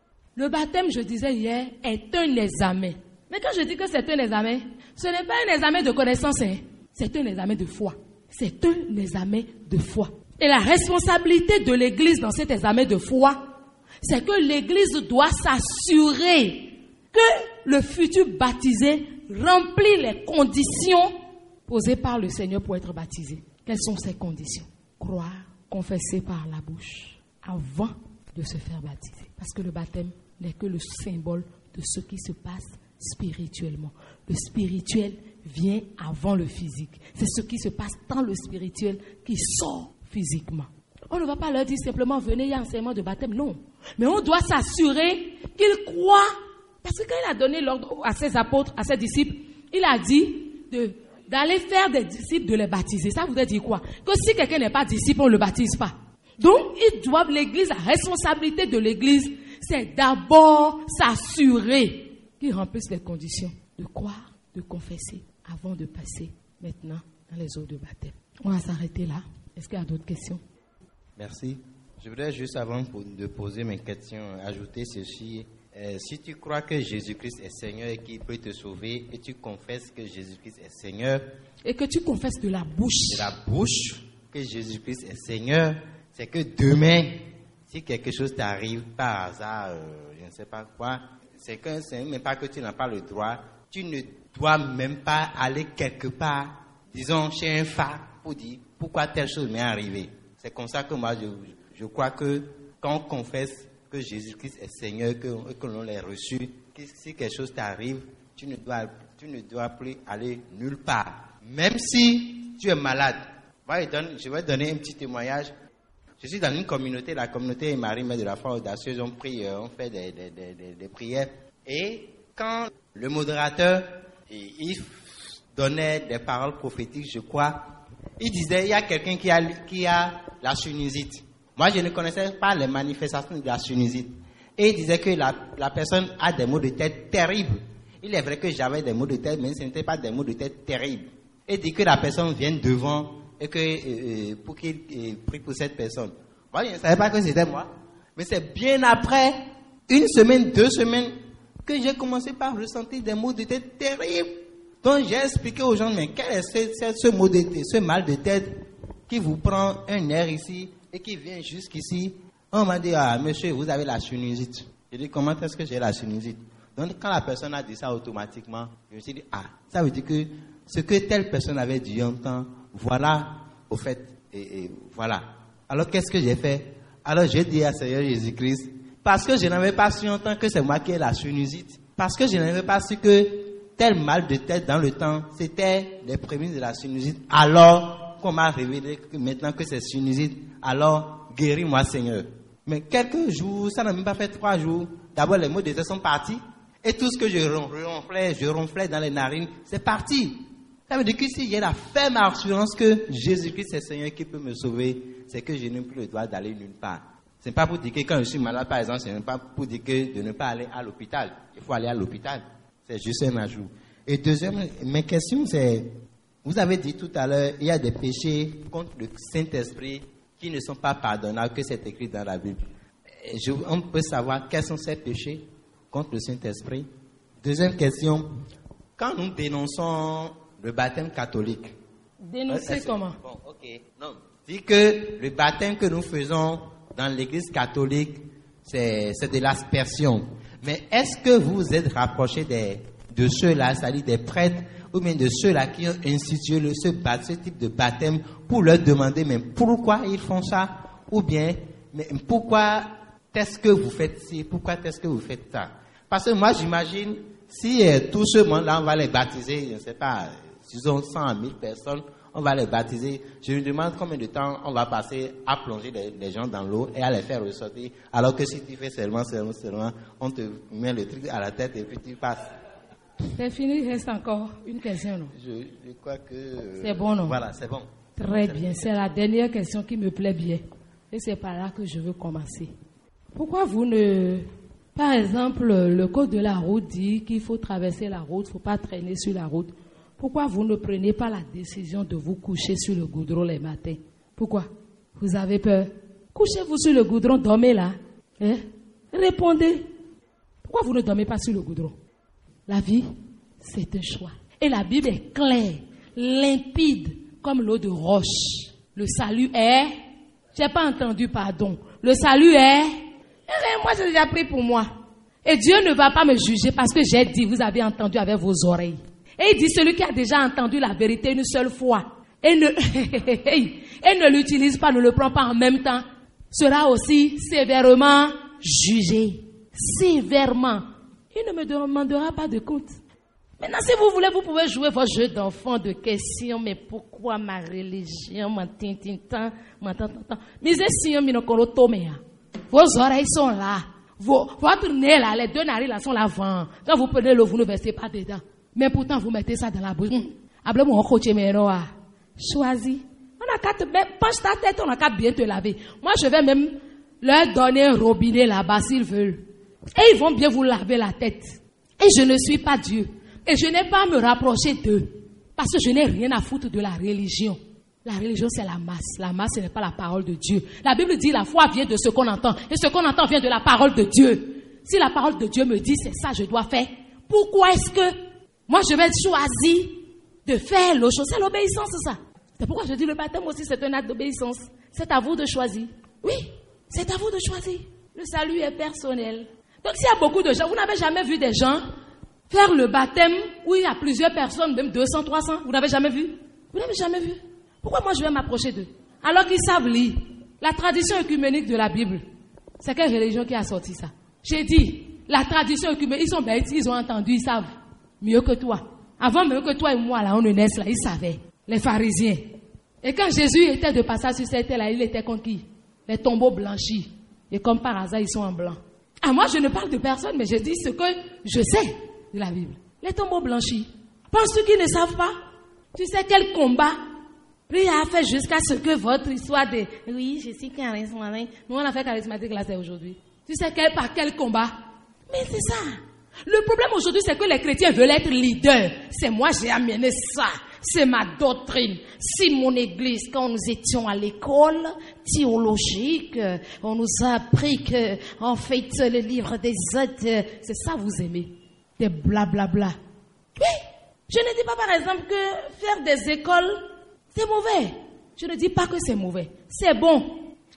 Le baptême, je disais hier, est un examen. Mais quand je dis que c'est un examen, ce n'est pas un examen de connaissance, hein. C'est un examen de foi. C'est un examen de foi. Et la responsabilité de l'Église dans cet examen de foi, c'est que l'Église doit s'assurer que le futur baptisé remplit les conditions posées par le Seigneur pour être baptisé. Quelles sont ces conditions? Croire, confesser par la bouche avant de se faire baptiser. Parce que le baptême n'est que le symbole de ce qui se passe spirituellement. Le spirituel vient avant le physique. C'est ce qui se passe dans le spirituel qui sort physiquement. On ne va pas leur dire simplement venez, il y a enseignement de baptême. Non. Mais on doit s'assurer qu'ils croient. Parce que quand il a donné l'ordre à ses apôtres, à ses disciples, il a dit d'aller faire des disciples, de les baptiser. Ça voudrait dire quoi? Que si quelqu'un n'est pas disciple, on ne le baptise pas. Donc, ils doivent, l'Église, la responsabilité de l'Église, c'est d'abord s'assurer qu'ils remplissent les conditions de croire, de confesser, avant de passer maintenant dans les eaux de baptême. On va s'arrêter là. Est-ce qu'il y a d'autres questions? Merci. Je voudrais juste, avant de poser mes questions, ajouter ceci. Si tu crois que Jésus-Christ est Seigneur et qu'il peut te sauver, et tu confesses que Jésus-Christ est Seigneur, et que tu confesses de la bouche que Jésus-Christ est Seigneur, c'est que demain, si quelque chose t'arrive par hasard, je ne sais pas quoi, c'est même pas que tu n'as pas le droit, tu ne dois même pas aller quelque part, disons chez un phare, pour dire pourquoi telle chose m'est arrivée. C'est comme ça que moi je crois que quand on confesse que Jésus-Christ est Seigneur, que l'on l'ait reçu, que si quelque chose t'arrive, tu ne dois plus aller nulle part. Même si tu es malade. Moi, je vais donner un petit témoignage. Je suis dans une communauté, la communauté Marie-Mère de la foi audacieuse, on prie, on fait des prières. Et quand le modérateur, il donnait des paroles prophétiques, je crois, il disait, il y a quelqu'un qui a la sinusite. Moi, je ne connaissais pas les manifestations de la sinusite. Et il disait que la personne a des maux de tête terribles. Il est vrai que j'avais des maux de tête, mais ce n'était pas des maux de tête terribles. Et il dit que la personne vienne devant et que pour qu'il prie pour cette personne. Moi, je ne savais pas que c'était moi. Mais c'est bien après, 1 semaine, 2 semaines, que j'ai commencé par ressentir des maux de tête terribles. Donc, j'ai expliqué aux gens, mais quel est ce mal de tête qui vous prend un air ici et qui vient jusqu'ici. On m'a dit, ah, monsieur, vous avez la sinusite. J'ai dit, comment est-ce que j'ai la sinusite? Donc, quand la personne a dit ça automatiquement, je me suis dit, ah, ça veut dire que ce que telle personne avait dit un temps, voilà, au fait, et voilà. Alors, qu'est-ce que j'ai fait? Alors, j'ai dit à Seigneur Jésus-Christ, parce que je n'avais pas su en temps que c'est moi qui ai la sinusite, parce que je n'avais pas su que tel mal de tête dans le temps, c'était les prémices de la sinusite, alors qu'on m'a révélé que maintenant que c'est sinusite, alors guéris-moi Seigneur. Mais quelques jours, ça n'a même pas fait 3 jours, d'abord les maux de tête sont partis, et tout ce que je ronflais dans les narines, c'est parti. Ça veut dire que si j'ai la ferme assurance que Jésus-Christ est Seigneur qui peut me sauver, c'est que je n'ai plus le droit d'aller nulle part. Ce n'est pas pour dire que quand je suis malade, par exemple, ce n'est pas pour dire que de ne pas aller à l'hôpital. Il faut aller à l'hôpital. C'est juste un ajout. Et deuxième, mes questions, c'est, vous avez dit tout à l'heure, il y a des péchés contre le Saint-Esprit qui ne sont pas pardonnables, que c'est écrit dans la Bible. On peut savoir quels sont ces péchés contre le Saint-Esprit. Deuxième question, quand nous dénonçons le baptême catholique. Dénoncer comment? Bon, ok. Non. Dit que le baptême que nous faisons dans l'église catholique, c'est de l'aspersion. Mais est-ce que vous êtes rapproché de ceux-là, c'est-à-dire des prêtres, ou bien de ceux-là qui ont institué ce type de baptême pour leur demander, mais pourquoi ils font ça? Ou bien, mais pourquoi est-ce que vous faites ci? Pourquoi est-ce que vous faites ça? Parce que moi, j'imagine, si tout ce monde-là, on va les baptiser, je ne sais pas, s'ils ont 100 000 personnes, on va les baptiser. Je me demande combien de temps on va passer à plonger les gens dans l'eau et à les faire ressortir. Alors que si tu fais seulement, on te met le truc à la tête et puis tu passes. C'est fini, il reste encore une question, non? Je crois que... c'est bon, non? Voilà, c'est bon. Très bien, c'est la dernière question qui me plaît bien. Et c'est par là que je veux commencer. Pourquoi vous ne... Par exemple, le code de la route dit qu'il faut traverser la route, il ne faut pas traîner sur la route. Pourquoi vous ne prenez pas la décision de vous coucher sur le goudron les matins? Pourquoi? Vous avez peur? Couchez-vous sur le goudron, dormez là. Hein? Répondez. Pourquoi vous ne dormez pas sur le goudron? La vie, c'est un choix. Et la Bible est claire, limpide, comme l'eau de roche. Le salut est... J'ai pas entendu, pardon. Le salut est... Moi, j'ai déjà pris pour moi. Et Dieu ne va pas me juger parce que j'ai dit, vous avez entendu avec vos oreilles. Et il dit, celui qui a déjà entendu la vérité une seule fois et ne l'utilise pas, ne le prend pas en même temps, sera aussi sévèrement jugé. Sévèrement. Il ne me demandera pas de compte. Maintenant, si vous voulez, vous pouvez jouer vos jeux d'enfants de questions. Mais pourquoi ma religion, vos oreilles sont là. Votre nez là, les 2 narines là sont là avant. Quand vous prenez l'eau, vous ne versez pas dedans. Mais pourtant, vous mettez ça dans la bouche. Choisis. On a qu'à te penche ta tête, on a qu'à bien te laver. Moi, je vais même leur donner un robinet là-bas s'ils veulent. Et ils vont bien vous laver la tête. Et je ne suis pas Dieu. Et je n'ai pas à me rapprocher d'eux. Parce que je n'ai rien à foutre de la religion. La religion, c'est la masse. La masse, ce n'est pas la parole de Dieu. La Bible dit la foi vient de ce qu'on entend. Et ce qu'on entend vient de la parole de Dieu. Si la parole de Dieu me dit c'est ça, je dois faire. Pourquoi est-ce que moi, je vais choisir de faire l'autre chose? C'est l'obéissance, ça. C'est pourquoi je dis le baptême aussi, c'est un acte d'obéissance. C'est à vous de choisir. Oui, c'est à vous de choisir. Le salut est personnel. Donc, s'il y a beaucoup de gens, vous n'avez jamais vu des gens faire le baptême où il y a plusieurs personnes, même 200, 300. Vous n'avez jamais vu? Vous n'avez jamais vu? Pourquoi moi, je vais m'approcher d'eux? Alors qu'ils savent lire. La tradition œcuménique de la Bible, c'est quelle religion qui a sorti ça? J'ai dit, la tradition œcuménique, ils sont bêtes, ils ont entendu, ils savent. Mieux que toi. Avant même que toi et moi, là, on ne naisse là, ils savaient. Les pharisiens. Et quand Jésus était de passage sur cette terre là, il était contre qui? Les tombeaux blanchis. Et comme par hasard, ils sont en blanc. Ah, moi, je ne parle de personne, mais je dis ce que je sais de la Bible. Les tombeaux blanchis. Penses-tu qu'ils ne savent pas? Tu sais quel combat Prière a fait jusqu'à ce que votre histoire de... Oui, je suis charismatique. Nous, on a fait charismatique là, c'est aujourd'hui. Tu sais par quel combat? Mais c'est ça. Le problème aujourd'hui, c'est que les chrétiens veulent être leaders. C'est moi, j'ai amené ça. C'est ma doctrine. Si mon église, quand nous étions à l'école théologique, on nous a appris que, en fait, le livre des Actes, c'est ça vous aimez. Des blablabla. Oui. Je ne dis pas, par exemple, que faire des écoles, c'est mauvais. Je ne dis pas que c'est mauvais. C'est bon.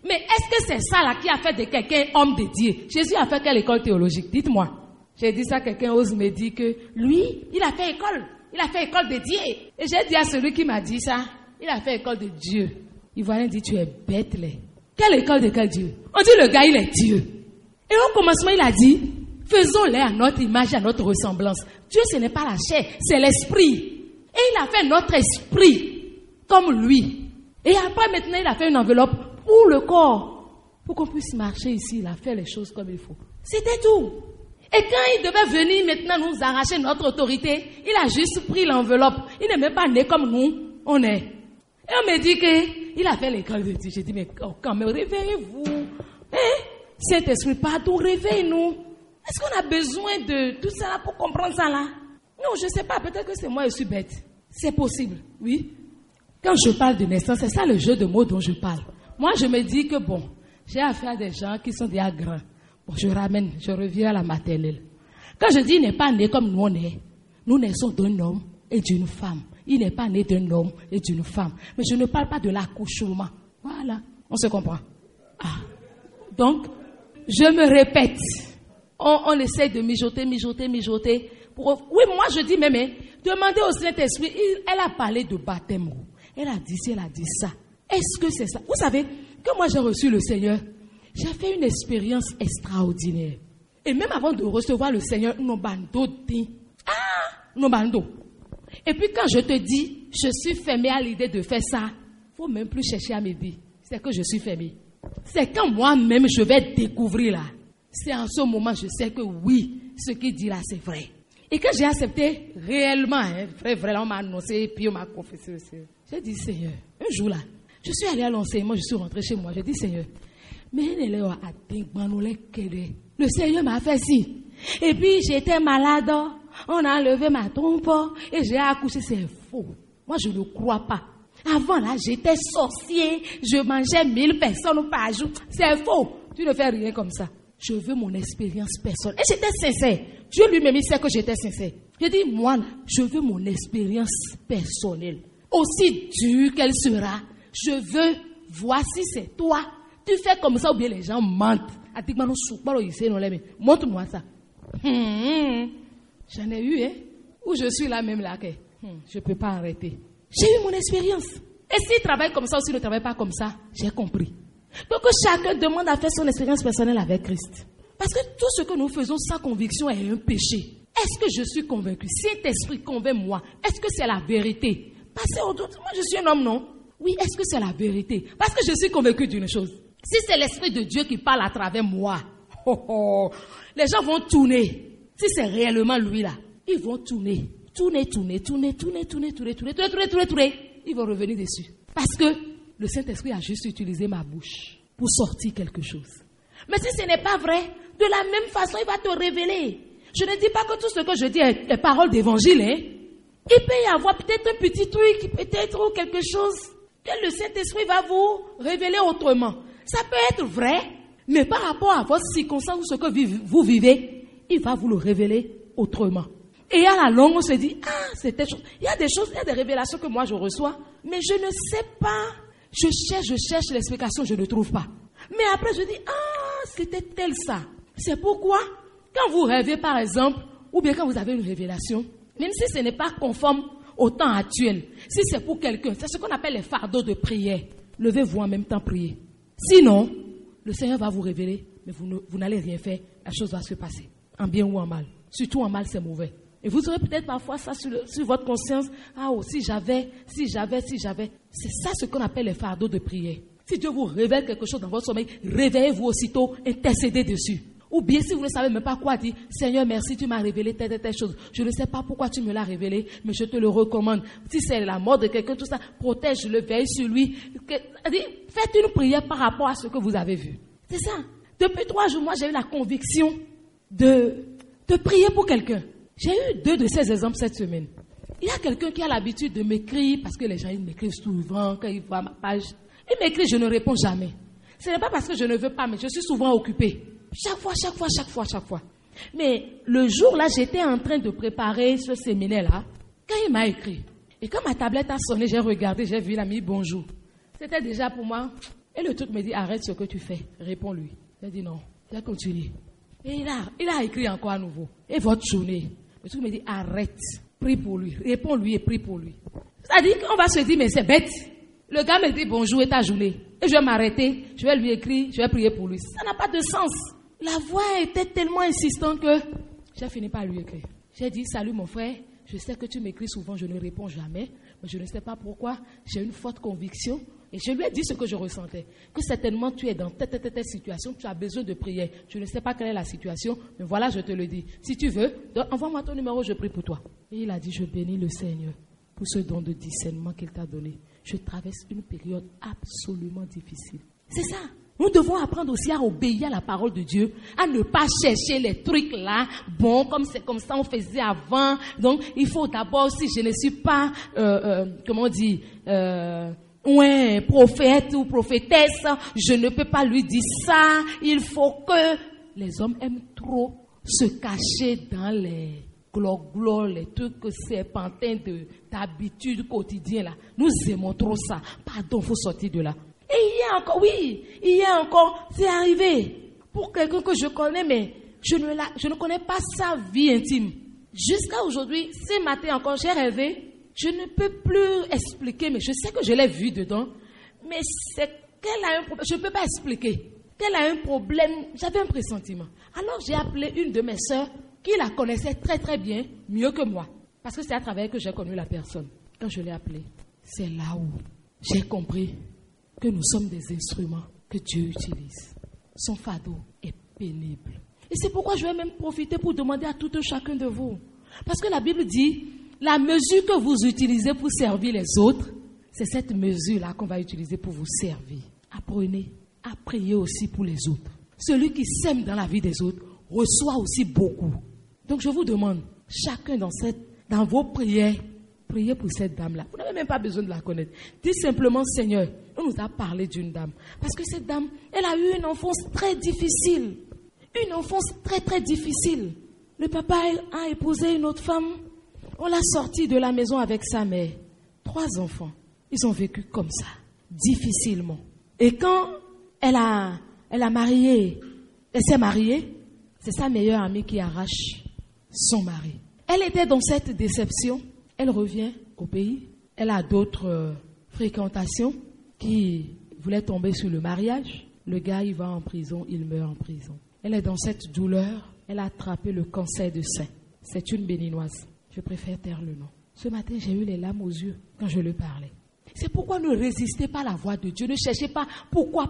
Mais est-ce que c'est ça là qui a fait de quelqu'un homme de Dieu? Jésus a fait quelle école théologique? Dites-moi. J'ai dit ça, quelqu'un ose me dire que lui, il a fait école. Il a fait école de Dieu. Et j'ai dit à celui qui m'a dit ça, il a fait école de Dieu. Ivoirien dit, tu es bête là. Quelle école de quel Dieu? On dit le gars, il est Dieu. Et au commencement, il a dit, faisons-les à notre image, à notre ressemblance. Dieu, ce n'est pas la chair, c'est l'esprit. Et il a fait notre esprit comme lui. Et après, maintenant, il a fait une enveloppe pour le corps. Pour qu'on puisse marcher ici, il a fait les choses comme il faut. C'était tout. Et quand il devait venir maintenant nous arracher notre autorité, il a juste pris l'enveloppe. Il n'est même pas né comme nous, on est. Et on me dit qu'il a fait l'école de Dieu. J'ai dit, mais quand même, réveillez-vous. Saint-Esprit, pardon, réveille-nous. Est-ce qu'on a besoin de tout ça là pour comprendre ça là? Non, je ne sais pas, peut-être que c'est moi, je suis bête. C'est possible, oui. Quand je parle de naissance, c'est ça le jeu de mots dont je parle. Moi, je me dis que bon, j'ai affaire à des gens qui sont déjà grands. Bon, je reviens à la maternelle. Quand je dis il n'est pas né comme nous on est, nous naissons d'un homme et d'une femme. Il n'est pas né d'un homme et d'une femme. Mais je ne parle pas de l'accouchement. Voilà, on se comprend. Donc, je me répète. On essaie de mijoter. Oui, moi je dis même, demandez au Saint-Esprit, elle a parlé de baptême. Elle a dit ci, elle a dit ça. Est-ce que c'est ça? Vous savez, quand moi j'ai reçu le Seigneur, j'ai fait une expérience extraordinaire. Et même avant de recevoir le Seigneur, Nobando dit, Nobando. Et puis quand je te dis, je suis fermé à l'idée de faire ça, il ne faut même plus chercher à me dire, c'est que je suis fermé. C'est quand moi-même je vais découvrir là. C'est en ce moment je sais que oui, ce qu'il dit là c'est vrai. Et quand j'ai accepté réellement, vrai, on m'a annoncé, puis on m'a confessé aussi. J'ai dit, Seigneur, un jour là, je suis allé à l'enseignement, je suis rentré chez moi, j'ai dit, Seigneur, mais le Seigneur m'a fait ci. Et puis j'étais malade, on a enlevé ma trompe et j'ai accouché, c'est faux. Moi je ne crois pas. Avant là, j'étais sorcier, je mangeais 1000 personnes par jour. C'est faux. Tu ne fais rien comme ça. Je veux mon expérience personnelle. Et j'étais sincère. Dieu lui-même il sait que j'étais sincère. J'ai dit, moi là, je veux mon expérience personnelle. Aussi dure qu'elle sera, je veux voir si c'est toi. Tu fais comme ça ou bien les gens mentent. Montre-moi ça. J'en ai eu, où je suis là même là. Je ne peux pas arrêter. J'ai eu mon expérience. Et s'il travaille comme ça ou s'il ne travaille pas comme ça, j'ai compris. Donc chacun demande à faire son expérience personnelle avec Christ. Parce que tout ce que nous faisons sans conviction est un péché. Est-ce que je suis convaincu? Saint-Esprit convainc-moi. Est-ce que c'est la vérité? Passez au doute. Moi je suis un homme, non? Oui, est-ce que c'est la vérité? Parce que je suis convaincu d'une chose. Si c'est l'Esprit de Dieu qui parle à travers moi, les gens vont tourner. Si c'est réellement lui là, ils vont tourner. Tourner. Ils vont revenir dessus. Parce que le Saint-Esprit a juste utilisé ma bouche pour sortir quelque chose. Mais si ce n'est pas vrai, de la même façon, il va te révéler. Je ne dis pas que tout ce que je dis est parole d'évangile. Il peut y avoir peut-être un petit truc, peut-être ou quelque chose que le Saint-Esprit va vous révéler autrement. Ça peut être vrai, mais par rapport à votre circonstance ou ce que vous vivez, il va vous le révéler autrement. Et à la longue, on se dit, c'était chose. Il y a des choses, il y a des révélations que moi je reçois, mais je ne sais pas. Je cherche l'explication, je ne trouve pas. Mais après, je dis, c'était tel ça. C'est pourquoi, quand vous rêvez par exemple, ou bien quand vous avez une révélation, même si ce n'est pas conforme au temps actuel, si c'est pour quelqu'un, c'est ce qu'on appelle les fardeaux de prière. Levez-vous en même temps, priez. Sinon, le Seigneur va vous révéler, mais vous n'allez rien faire, la chose va se passer, en bien ou en mal. Surtout en mal, c'est mauvais. Et vous aurez peut-être parfois ça sur votre conscience. Si j'avais. C'est ça ce qu'on appelle les fardeaux de prière. Si Dieu vous révèle quelque chose dans votre sommeil, réveillez-vous aussitôt, intercédez dessus. Ou bien si vous ne savez même pas quoi dire, Seigneur, merci, tu m'as révélé telle chose. Je ne sais pas pourquoi tu me l'as révélé, mais je te le recommande. Si c'est la mort de quelqu'un, tout ça, protège-le, veille sur lui. Faites une prière par rapport à ce que vous avez vu. C'est ça. Depuis 3 jours, moi, j'ai eu la conviction de prier pour quelqu'un. J'ai eu 2 de ces exemples cette semaine. Il y a quelqu'un qui a l'habitude de m'écrire, parce que les gens ils m'écrivent souvent, quand ils voient ma page. Il m'écrit, je ne réponds jamais. Ce n'est pas parce que je ne veux pas, mais je suis souvent occupée. Chaque fois. Mais le jour là, j'étais en train de préparer ce séminaire-là, quand il m'a écrit. Et quand ma tablette a sonné, j'ai regardé, j'ai vu, il a mis bonjour. C'était déjà pour moi Et le truc me dit, arrête ce que tu fais, réponds-lui. J'ai dit non, j'ai continué. Et il a écrit encore à nouveau. Et votre journée, le truc me dit, arrête, prie pour lui, réponds-lui et prie pour lui. C'est-à-dire qu'on va se dire, mais c'est bête. Le gars me dit, bonjour et ta journée. Et je vais m'arrêter, je vais lui écrire, je vais prier pour lui. Ça n'a pas de sens. La voix était tellement insistante que j'ai fini par lui écrire. J'ai dit, salut mon frère, je sais que tu m'écris souvent, je ne réponds jamais, mais je ne sais pas pourquoi, j'ai une forte conviction. Et je lui ai dit ce que je ressentais, que certainement tu es dans telle situation, tu as besoin de prière. Je ne sais pas quelle est la situation, mais voilà, je te le dis. Si tu veux, envoie-moi ton numéro, je prie pour toi. Et il a dit, je bénis le Seigneur pour ce don de discernement qu'il t'a donné. Je traverse une période absolument difficile. C'est ça. Nous devons apprendre aussi à obéir à la parole de Dieu, à ne pas chercher les trucs là, bon, comme c'est comme ça on faisait avant. Donc, il faut d'abord, si je ne suis pas, prophète ou prophétesse, je ne peux pas lui dire ça. Il faut que les hommes aiment trop se cacher dans les glore, les trucs serpentins d'habitude quotidienne là. Nous aimons trop ça. Pardon, il faut sortir de là. Et il y a encore, c'est arrivé pour quelqu'un que je connais, mais je ne connais pas sa vie intime. Jusqu'à aujourd'hui, ce matin encore, j'ai rêvé. Je ne peux plus expliquer, mais je sais que je l'ai vu dedans. Mais c'est qu'elle a un problème. Je ne peux pas expliquer. Qu'elle a un problème. J'avais un pressentiment. Alors j'ai appelé une de mes sœurs qui la connaissait très très bien, mieux que moi. Parce que c'est à travers elle que j'ai connu la personne. Quand je l'ai appelée, c'est là où j'ai compris que nous sommes des instruments que Dieu utilise. Son fardeau est pénible. Et c'est pourquoi je vais même profiter pour demander à tout un chacun de vous. Parce que la Bible dit, la mesure que vous utilisez pour servir les autres, c'est cette mesure-là qu'on va utiliser pour vous servir. Apprenez à prier aussi pour les autres. Celui qui sème dans la vie des autres reçoit aussi beaucoup. Donc je vous demande, chacun dans vos prières, priez pour cette dame-là. Vous n'avez même pas besoin de la connaître. Dites simplement, Seigneur, on nous a parlé d'une dame. Parce que cette dame, elle a eu une enfance très difficile. Une enfance très très difficile. Le papa a épousé une autre femme. On l'a sortie de la maison avec sa mère. 3 enfants. Ils ont vécu comme ça, difficilement. Et quand elle s'est mariée, c'est sa meilleure amie qui arrache son mari. Elle était dans cette déception. Elle revient au pays. Elle a d'autres fréquentations qui voulaient tomber sur le mariage. Le gars, il va en prison, il meurt en prison. Elle est dans cette douleur. Elle a attrapé le cancer de sein. C'est une béninoise. Je préfère taire le nom. Ce matin, j'ai eu les larmes aux yeux quand je lui parlais. C'est pourquoi ne résistez pas à la voix de Dieu. Ne cherchez pas pourquoi.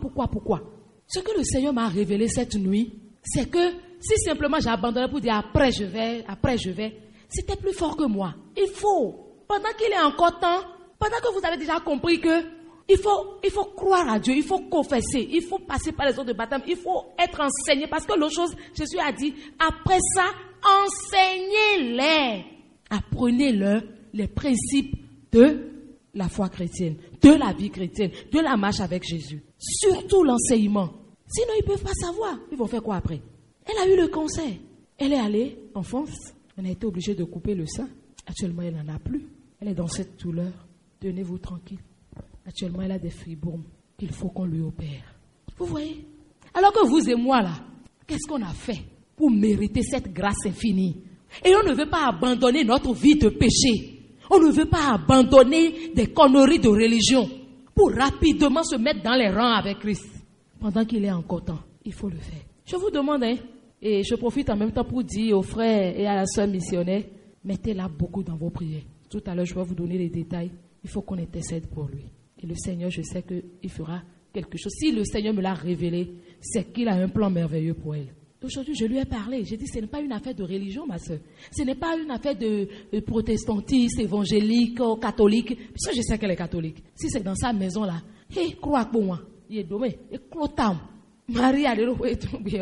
Ce que le Seigneur m'a révélé cette nuit, c'est que si simplement j'ai abandonné pour dire après je vais, c'était plus fort que moi. Il faut, pendant qu'il est encore temps, pendant que vous avez déjà compris que il faut croire à Dieu, il faut confesser, il faut passer par les eaux de baptême, il faut être enseigné. Parce que l'autre chose, Jésus a dit, après ça, enseignez-les. Apprenez-leur les principes de la foi chrétienne, de la vie chrétienne, de la marche avec Jésus. Surtout l'enseignement. Sinon, ils ne peuvent pas savoir. Ils vont faire quoi après? Elle a eu le cancer. Elle est allée en France. On a été obligé de couper le sein. Actuellement, elle n'en a plus. Elle est dans cette douleur. Tenez-vous tranquille. Actuellement, elle a des fibromes qu'il faut qu'on lui opère. Vous voyez? Alors que vous et moi, là, qu'est-ce qu'on a fait pour mériter cette grâce infinie? Et on ne veut pas abandonner notre vie de péché. On ne veut pas abandonner des conneries de religion pour rapidement se mettre dans les rangs avec Christ. Pendant qu'il est encore temps, il faut le faire. Je vous demande, et je profite en même temps pour dire aux frères et à la sœur missionnaire, mettez-la beaucoup dans vos prières. Tout à l'heure, je vais vous donner les détails. Il faut qu'on intercède pour lui. Et le Seigneur, je sais qu'il fera quelque chose. Si le Seigneur me l'a révélé, c'est qu'il a un plan merveilleux pour elle. Aujourd'hui, je lui ai parlé. J'ai dit, ce n'est pas une affaire de religion, ma soeur. Ce n'est pas une affaire de protestantisme, évangélique, catholique. Parce que je sais qu'elle est catholique. Si c'est dans sa maison-là, crois pour moi. Il est dommage. Et clotam. Marie, elle est là.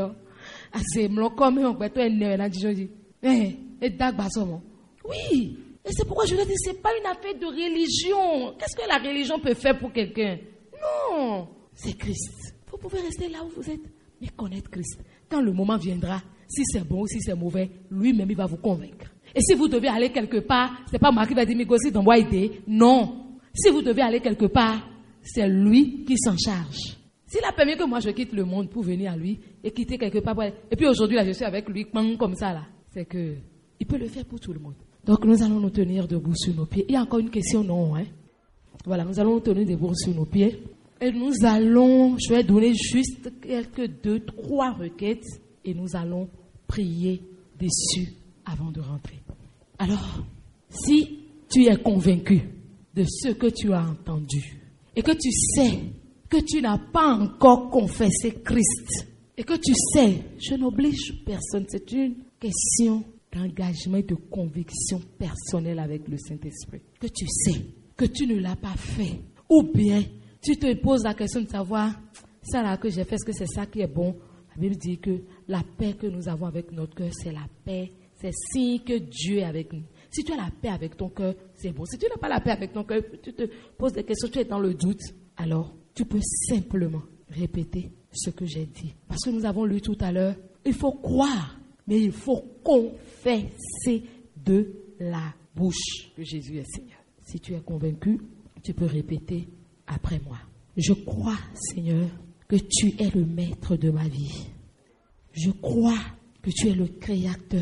Oui. Et c'est pourquoi je lui ai dit, ce n'est pas une affaire de religion. Qu'est-ce que la religion peut faire pour quelqu'un? Non. C'est Christ. Vous pouvez rester là où vous êtes, mais connaître Christ. Quand le moment viendra, si c'est bon ou si c'est mauvais, lui-même, il va vous convaincre. Et si vous devez aller quelque part, c'est pas moi qui va dire, mais aussi dans moi aider. Non. Si vous devez aller quelque part, c'est lui qui s'en charge. S'il a permis que moi je quitte le monde pour venir à lui et quitter quelque part, et puis aujourd'hui là je suis avec lui comme ça là, c'est que il peut le faire pour tout le monde. Donc nous allons nous tenir debout sur nos pieds. Il y a encore une question, non, hein? Voilà, nous allons nous tenir debout sur nos pieds. Et nous allons, je vais donner juste quelques 2-3 requêtes et nous allons prier dessus avant de rentrer. Alors, si tu es convaincu de ce que tu as entendu et que tu sais que tu n'as pas encore confessé Christ et que tu sais, je n'oblige personne, c'est une question d'engagement et de conviction personnelle avec le Saint-Esprit. Que tu sais que tu ne l'as pas fait ou bien tu te poses la question de savoir, ça là que j'ai fait, est-ce que c'est ça qui est bon? La Bible dit que la paix que nous avons avec notre cœur, c'est la paix, c'est signe que Dieu est avec nous. Si tu as la paix avec ton cœur, c'est bon. Si tu n'as pas la paix avec ton cœur, tu te poses des questions, tu es dans le doute, alors tu peux simplement répéter ce que j'ai dit. Parce que nous avons lu tout à l'heure, il faut croire, mais il faut confesser de la bouche que Jésus est Seigneur. Si tu es convaincu, tu peux répéter après moi. Je crois, Seigneur, que tu es le maître de ma vie. Je crois que tu es le créateur.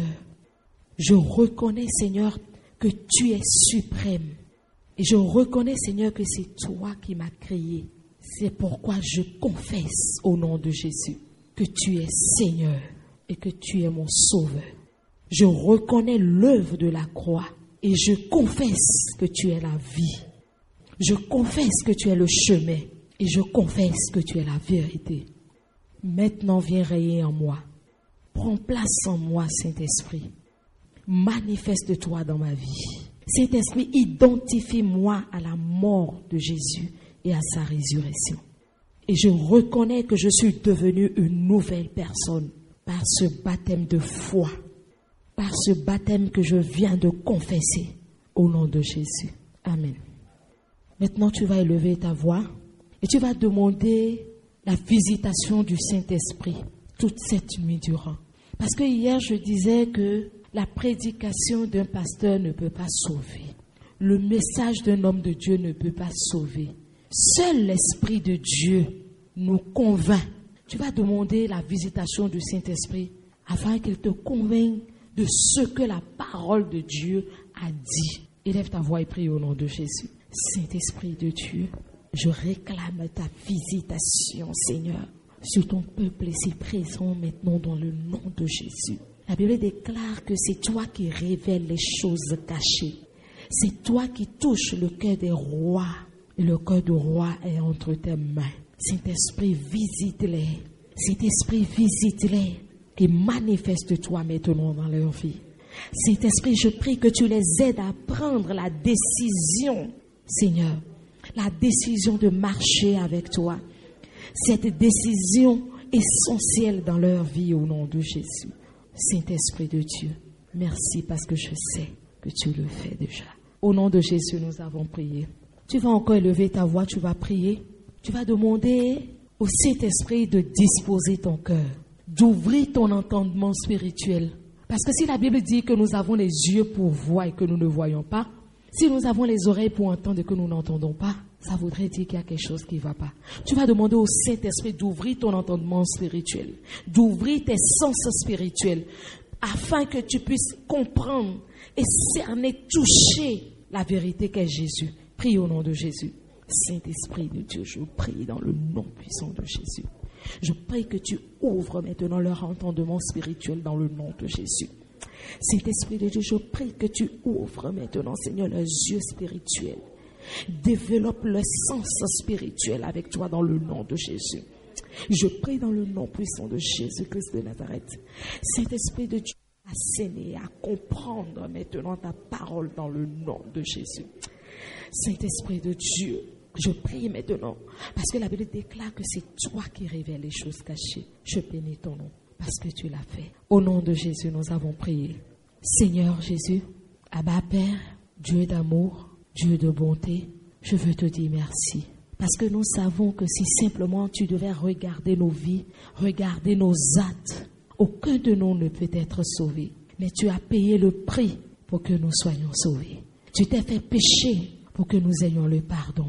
Je reconnais, Seigneur, que tu es suprême. Et je reconnais, Seigneur, que c'est toi qui m'as créé. C'est pourquoi je confesse au nom de Jésus que tu es Seigneur et que tu es mon Sauveur. Je reconnais l'œuvre de la croix et je confesse que tu es la vie. Je confesse que tu es le chemin et je confesse que tu es la vérité. Maintenant, viens régner en moi. Prends place en moi, Saint-Esprit. Manifeste-toi dans ma vie. Saint-Esprit, identifie-moi à la mort de Jésus et à sa résurrection. Et je reconnais que je suis devenue une nouvelle personne par ce baptême de foi, par ce baptême que je viens de confesser au nom de Jésus. Amen. Maintenant, tu vas élever ta voix et tu vas demander la visitation du Saint-Esprit toute cette nuit durant. Parce que hier, je disais que la prédication d'un pasteur ne peut pas sauver. Le message d'un homme de Dieu ne peut pas sauver. Seul l'Esprit de Dieu nous convainc. Tu vas demander la visitation du Saint-Esprit afin qu'il te convainque de ce que la parole de Dieu a dit. Élève ta voix et prie au nom de Jésus. Saint-Esprit de Dieu, je réclame ta visitation, Seigneur, sur ton peuple ici présent maintenant dans le nom de Jésus. La Bible déclare que c'est toi qui révèles les choses cachées. C'est toi qui touches le cœur des rois. Et le cœur du roi est entre tes mains. Saint-Esprit, visite-les. Saint-Esprit, visite-les. Et manifeste-toi maintenant dans leur vie. Saint-Esprit, je prie que tu les aides à prendre la décision, Seigneur. La décision de marcher avec toi. Cette décision essentielle dans leur vie au nom de Jésus. Saint-Esprit de Dieu, merci parce que je sais que tu le fais déjà. Au nom de Jésus, nous avons prié. Tu vas encore élever ta voix, tu vas prier. Tu vas demander au Saint-Esprit de disposer ton cœur, d'ouvrir ton entendement spirituel. Parce que si la Bible dit que nous avons les yeux pour voir et que nous ne voyons pas, si nous avons les oreilles pour entendre et que nous n'entendons pas, ça voudrait dire qu'il y a quelque chose qui ne va pas. Tu vas demander au Saint-Esprit d'ouvrir ton entendement spirituel, d'ouvrir tes sens spirituels, afin que tu puisses comprendre et cerner, toucher la vérité qu'est Jésus. Prie au nom de Jésus. Saint-Esprit de Dieu, je prie dans le nom puissant de Jésus. Je prie que tu ouvres maintenant leur entendement spirituel dans le nom de Jésus. Saint-Esprit de Dieu, je prie que tu ouvres maintenant, Seigneur, leurs yeux spirituels. Développe le sens spirituel avec toi dans le nom de Jésus. Je prie dans le nom puissant de Jésus-Christ de Nazareth. Saint-Esprit de Dieu, à saigner, à comprendre maintenant ta parole dans le nom de Jésus. Saint-Esprit de Dieu, je prie maintenant, parce que la Bible déclare que c'est toi qui révèles les choses cachées. Je bénis ton nom, parce que tu l'as fait. Au nom de Jésus, nous avons prié. Seigneur Jésus, Abba Père, Dieu d'amour, Dieu de bonté, je veux te dire merci. Parce que nous savons que si simplement tu devais regarder nos vies, regarder nos actes, aucun de nous ne peut être sauvé. Mais tu as payé le prix pour que nous soyons sauvés. Tu t'es fait pécher pour que nous ayons le pardon.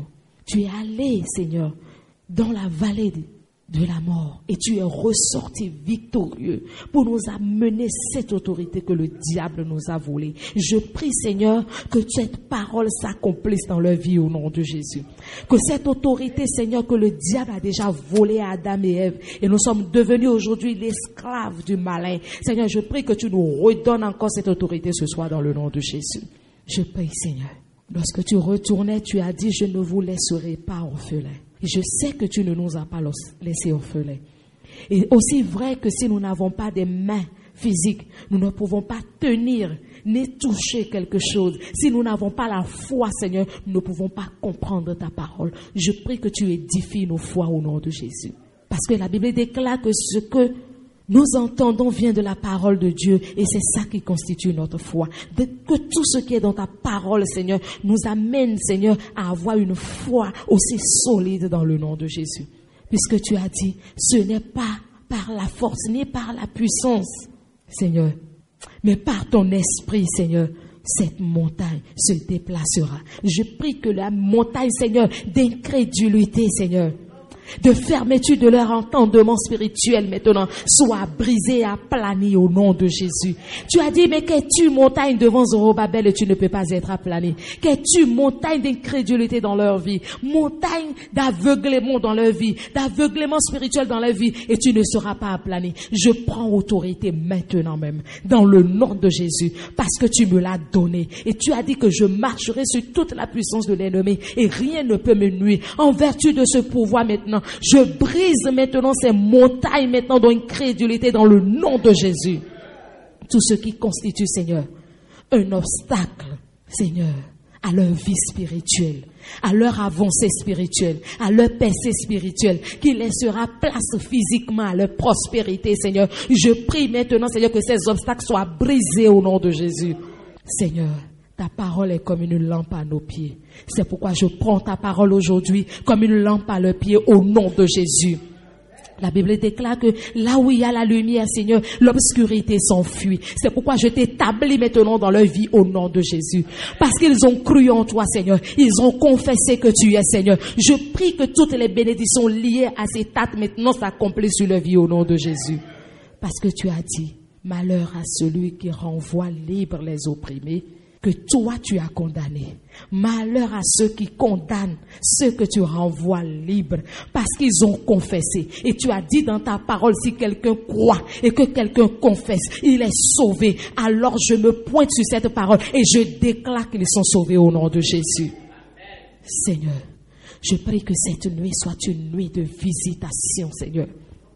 Tu es allé, Seigneur, dans la vallée de la mort et tu es ressorti victorieux pour nous amener cette autorité que le diable nous a volée. Je prie, Seigneur, que cette parole s'accomplisse dans leur vie au nom de Jésus. Que cette autorité, Seigneur, que le diable a déjà volée à Adam et Ève et nous sommes devenus aujourd'hui l'esclave du malin. Seigneur, je prie que tu nous redonnes encore cette autorité ce soir dans le nom de Jésus. Je prie, Seigneur. Lorsque tu retournais, tu as dit, je ne vous laisserai pas orphelins. Et je sais que tu ne nous as pas laissés orphelins. Et aussi vrai que si nous n'avons pas des mains physiques, nous ne pouvons pas tenir ni toucher quelque chose. Si nous n'avons pas la foi, Seigneur, nous ne pouvons pas comprendre ta parole. Je prie que tu édifies nos foi au nom de Jésus. Parce que la Bible déclare que ce que nous entendons vient de la parole de Dieu et c'est ça qui constitue notre foi. Que tout ce qui est dans ta parole, Seigneur, nous amène, Seigneur, à avoir une foi aussi solide dans le nom de Jésus. Puisque tu as dit, ce n'est pas par la force ni par la puissance, Seigneur, mais par ton esprit, Seigneur, cette montagne se déplacera. Je prie que la montagne, Seigneur, d'incrédulité, Seigneur, de fermeture de leur entendement spirituel maintenant soit brisé et aplani au nom de Jésus. Tu as dit, mais qu'es-tu montagne devant Zorobabel et tu ne peux pas être aplani? Qu'es-tu montagne d'incrédulité dans leur vie, montagne d'aveuglement dans leur vie, d'aveuglement spirituel dans leur vie et tu ne seras pas aplani? Je prends autorité maintenant même dans le nom de Jésus parce que tu me l'as donné et tu as dit que je marcherai sur toute la puissance de l'ennemi et rien ne peut me nuire. En vertu de ce pouvoir maintenant, je brise maintenant ces montagnes maintenant d'incrédulité dans le nom de Jésus. Tout ce qui constitue, Seigneur, un obstacle, Seigneur, à leur vie spirituelle, à leur avancée spirituelle, à leur percée spirituelle, qui laissera place physiquement à leur prospérité, Seigneur. Je prie maintenant, Seigneur, que ces obstacles soient brisés au nom de Jésus. Seigneur, ta parole est comme une lampe à nos pieds. C'est pourquoi je prends ta parole aujourd'hui comme une lampe à leurs pieds au nom de Jésus. La Bible déclare que là où il y a la lumière, Seigneur, l'obscurité s'enfuit. C'est pourquoi je t'établis maintenant dans leur vie au nom de Jésus. Parce qu'ils ont cru en toi, Seigneur. Ils ont confessé que tu es, Seigneur. Je prie que toutes les bénédictions liées à cet acte maintenant s'accomplissent sur leur vie au nom de Jésus. Parce que tu as dit, malheur à celui qui renvoie libre les opprimés, que toi tu as condamné. Malheur à ceux qui condamnent, ceux que tu renvoies libres, parce qu'ils ont confessé. Et tu as dit dans ta parole, si quelqu'un croit et que quelqu'un confesse, il est sauvé. Alors je me pointe sur cette parole et je déclare qu'ils sont sauvés au nom de Jésus. Seigneur, je prie que cette nuit soit une nuit de visitation, Seigneur.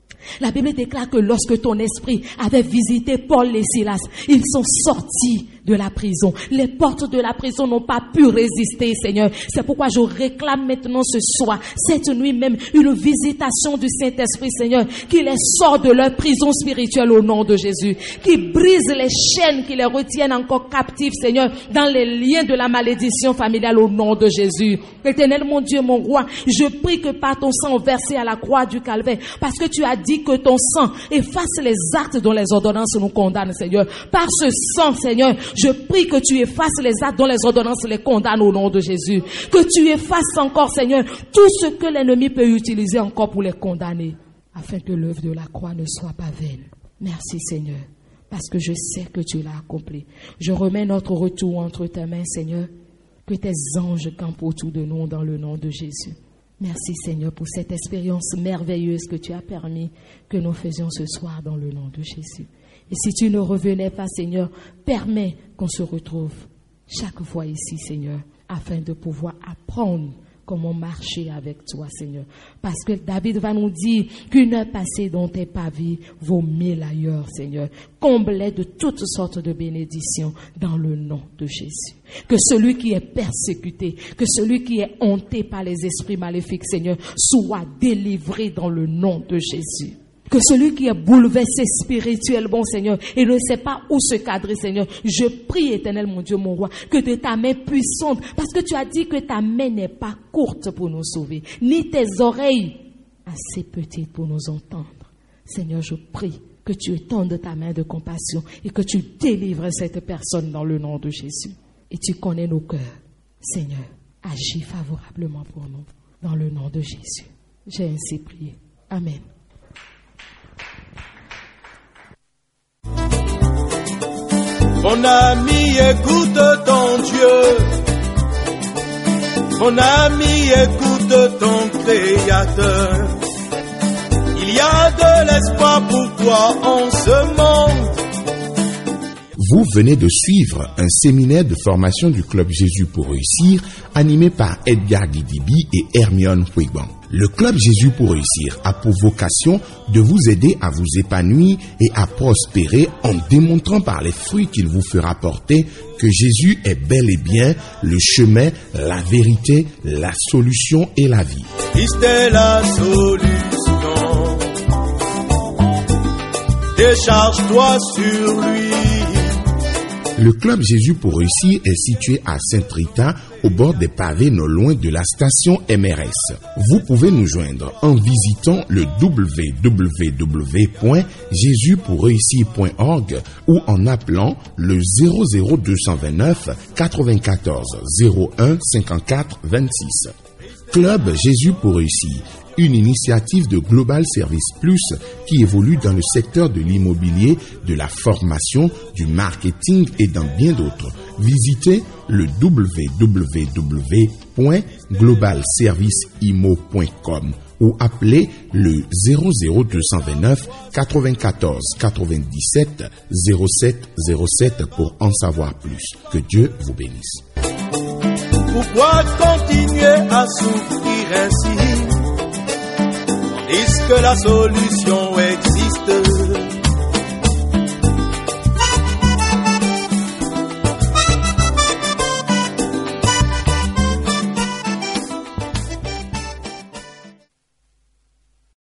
La Bible déclare que lorsque ton esprit avait visité Paul et Silas, ils sont sortis de la prison. Les portes de la prison n'ont pas pu résister, Seigneur. C'est pourquoi je réclame maintenant ce soir, cette nuit même, une visitation du Saint-Esprit, Seigneur, qui les sort de leur prison spirituelle au nom de Jésus, qui brise les chaînes qui les retiennent encore captifs, Seigneur, dans les liens de la malédiction familiale au nom de Jésus. Éternel, mon Dieu, mon roi, je prie que par ton sang versé à la croix du Calvaire, parce que tu as dit que ton sang efface les actes dont les ordonnances nous condamnent, Seigneur. Par ce sang, Seigneur, je prie que tu effaces les actes dont les ordonnances les condamnent au nom de Jésus. Que tu effaces encore, Seigneur, tout ce que l'ennemi peut utiliser encore pour les condamner, afin que l'œuvre de la croix ne soit pas vaine. Merci, Seigneur, parce que je sais que tu l'as accompli. Je remets notre retour entre tes mains, Seigneur. Que tes anges campent autour de nous dans le nom de Jésus. Merci, Seigneur, pour cette expérience merveilleuse que tu as permis que nous faisions ce soir dans le nom de Jésus. Et si tu ne revenais pas, Seigneur, permets qu'on se retrouve chaque fois ici, Seigneur, afin de pouvoir apprendre comment marcher avec toi, Seigneur. Parce que David va nous dire qu'une heure passée dans tes pavis vaut 1000 ailleurs, Seigneur. Comble-les de toutes sortes de bénédictions dans le nom de Jésus. Que celui qui est persécuté, que celui qui est hanté par les esprits maléfiques, Seigneur, soit délivré dans le nom de Jésus. Que celui qui est bouleversé spirituellement, Seigneur, et ne sait pas où se cadrer, Seigneur, je prie, Éternel, mon Dieu, mon roi, que de ta main puissante, parce que tu as dit que ta main n'est pas courte pour nous sauver, ni tes oreilles assez petites pour nous entendre. Seigneur, je prie que tu étendes ta main de compassion et que tu délivres cette personne dans le nom de Jésus. Et tu connais nos cœurs, Seigneur. agis favorablement pour nous. Dans le nom de Jésus, j'ai ainsi prié. Amen. Mon ami, écoute ton Dieu. Mon ami, écoute ton Créateur. Il y a de l'espoir pour toi en ce monde. Vous venez de suivre un séminaire de formation du Club Jésus pour réussir, animé par Edgar Guidibi et Hermione Huigban. Le Club Jésus pour réussir a pour vocation de vous aider à vous épanouir et à prospérer en démontrant par les fruits qu'il vous fera porter que Jésus est bel et bien le chemin, la vérité, la solution et la vie. Christ est la solution. Décharge-toi sur lui. Le Club Jésus pour réussir est situé à Saint-Rita, au bord des pavés non loin de la station MRS. Vous pouvez nous joindre en visitant le www.jesuspourreussir.org ou en appelant le 00229 94 01 54 26. Club Jésus pour réussir, une initiative de Global Service Plus qui évolue dans le secteur de l'immobilier, de la formation, du marketing et dans bien d'autres. Visitez le www.globalserviceimo.com ou appelez le 00229 94 97 07 07 pour en savoir plus. Que Dieu vous bénisse. Pourquoi continuer à souffrir ainsi? Est-ce que la solution existe?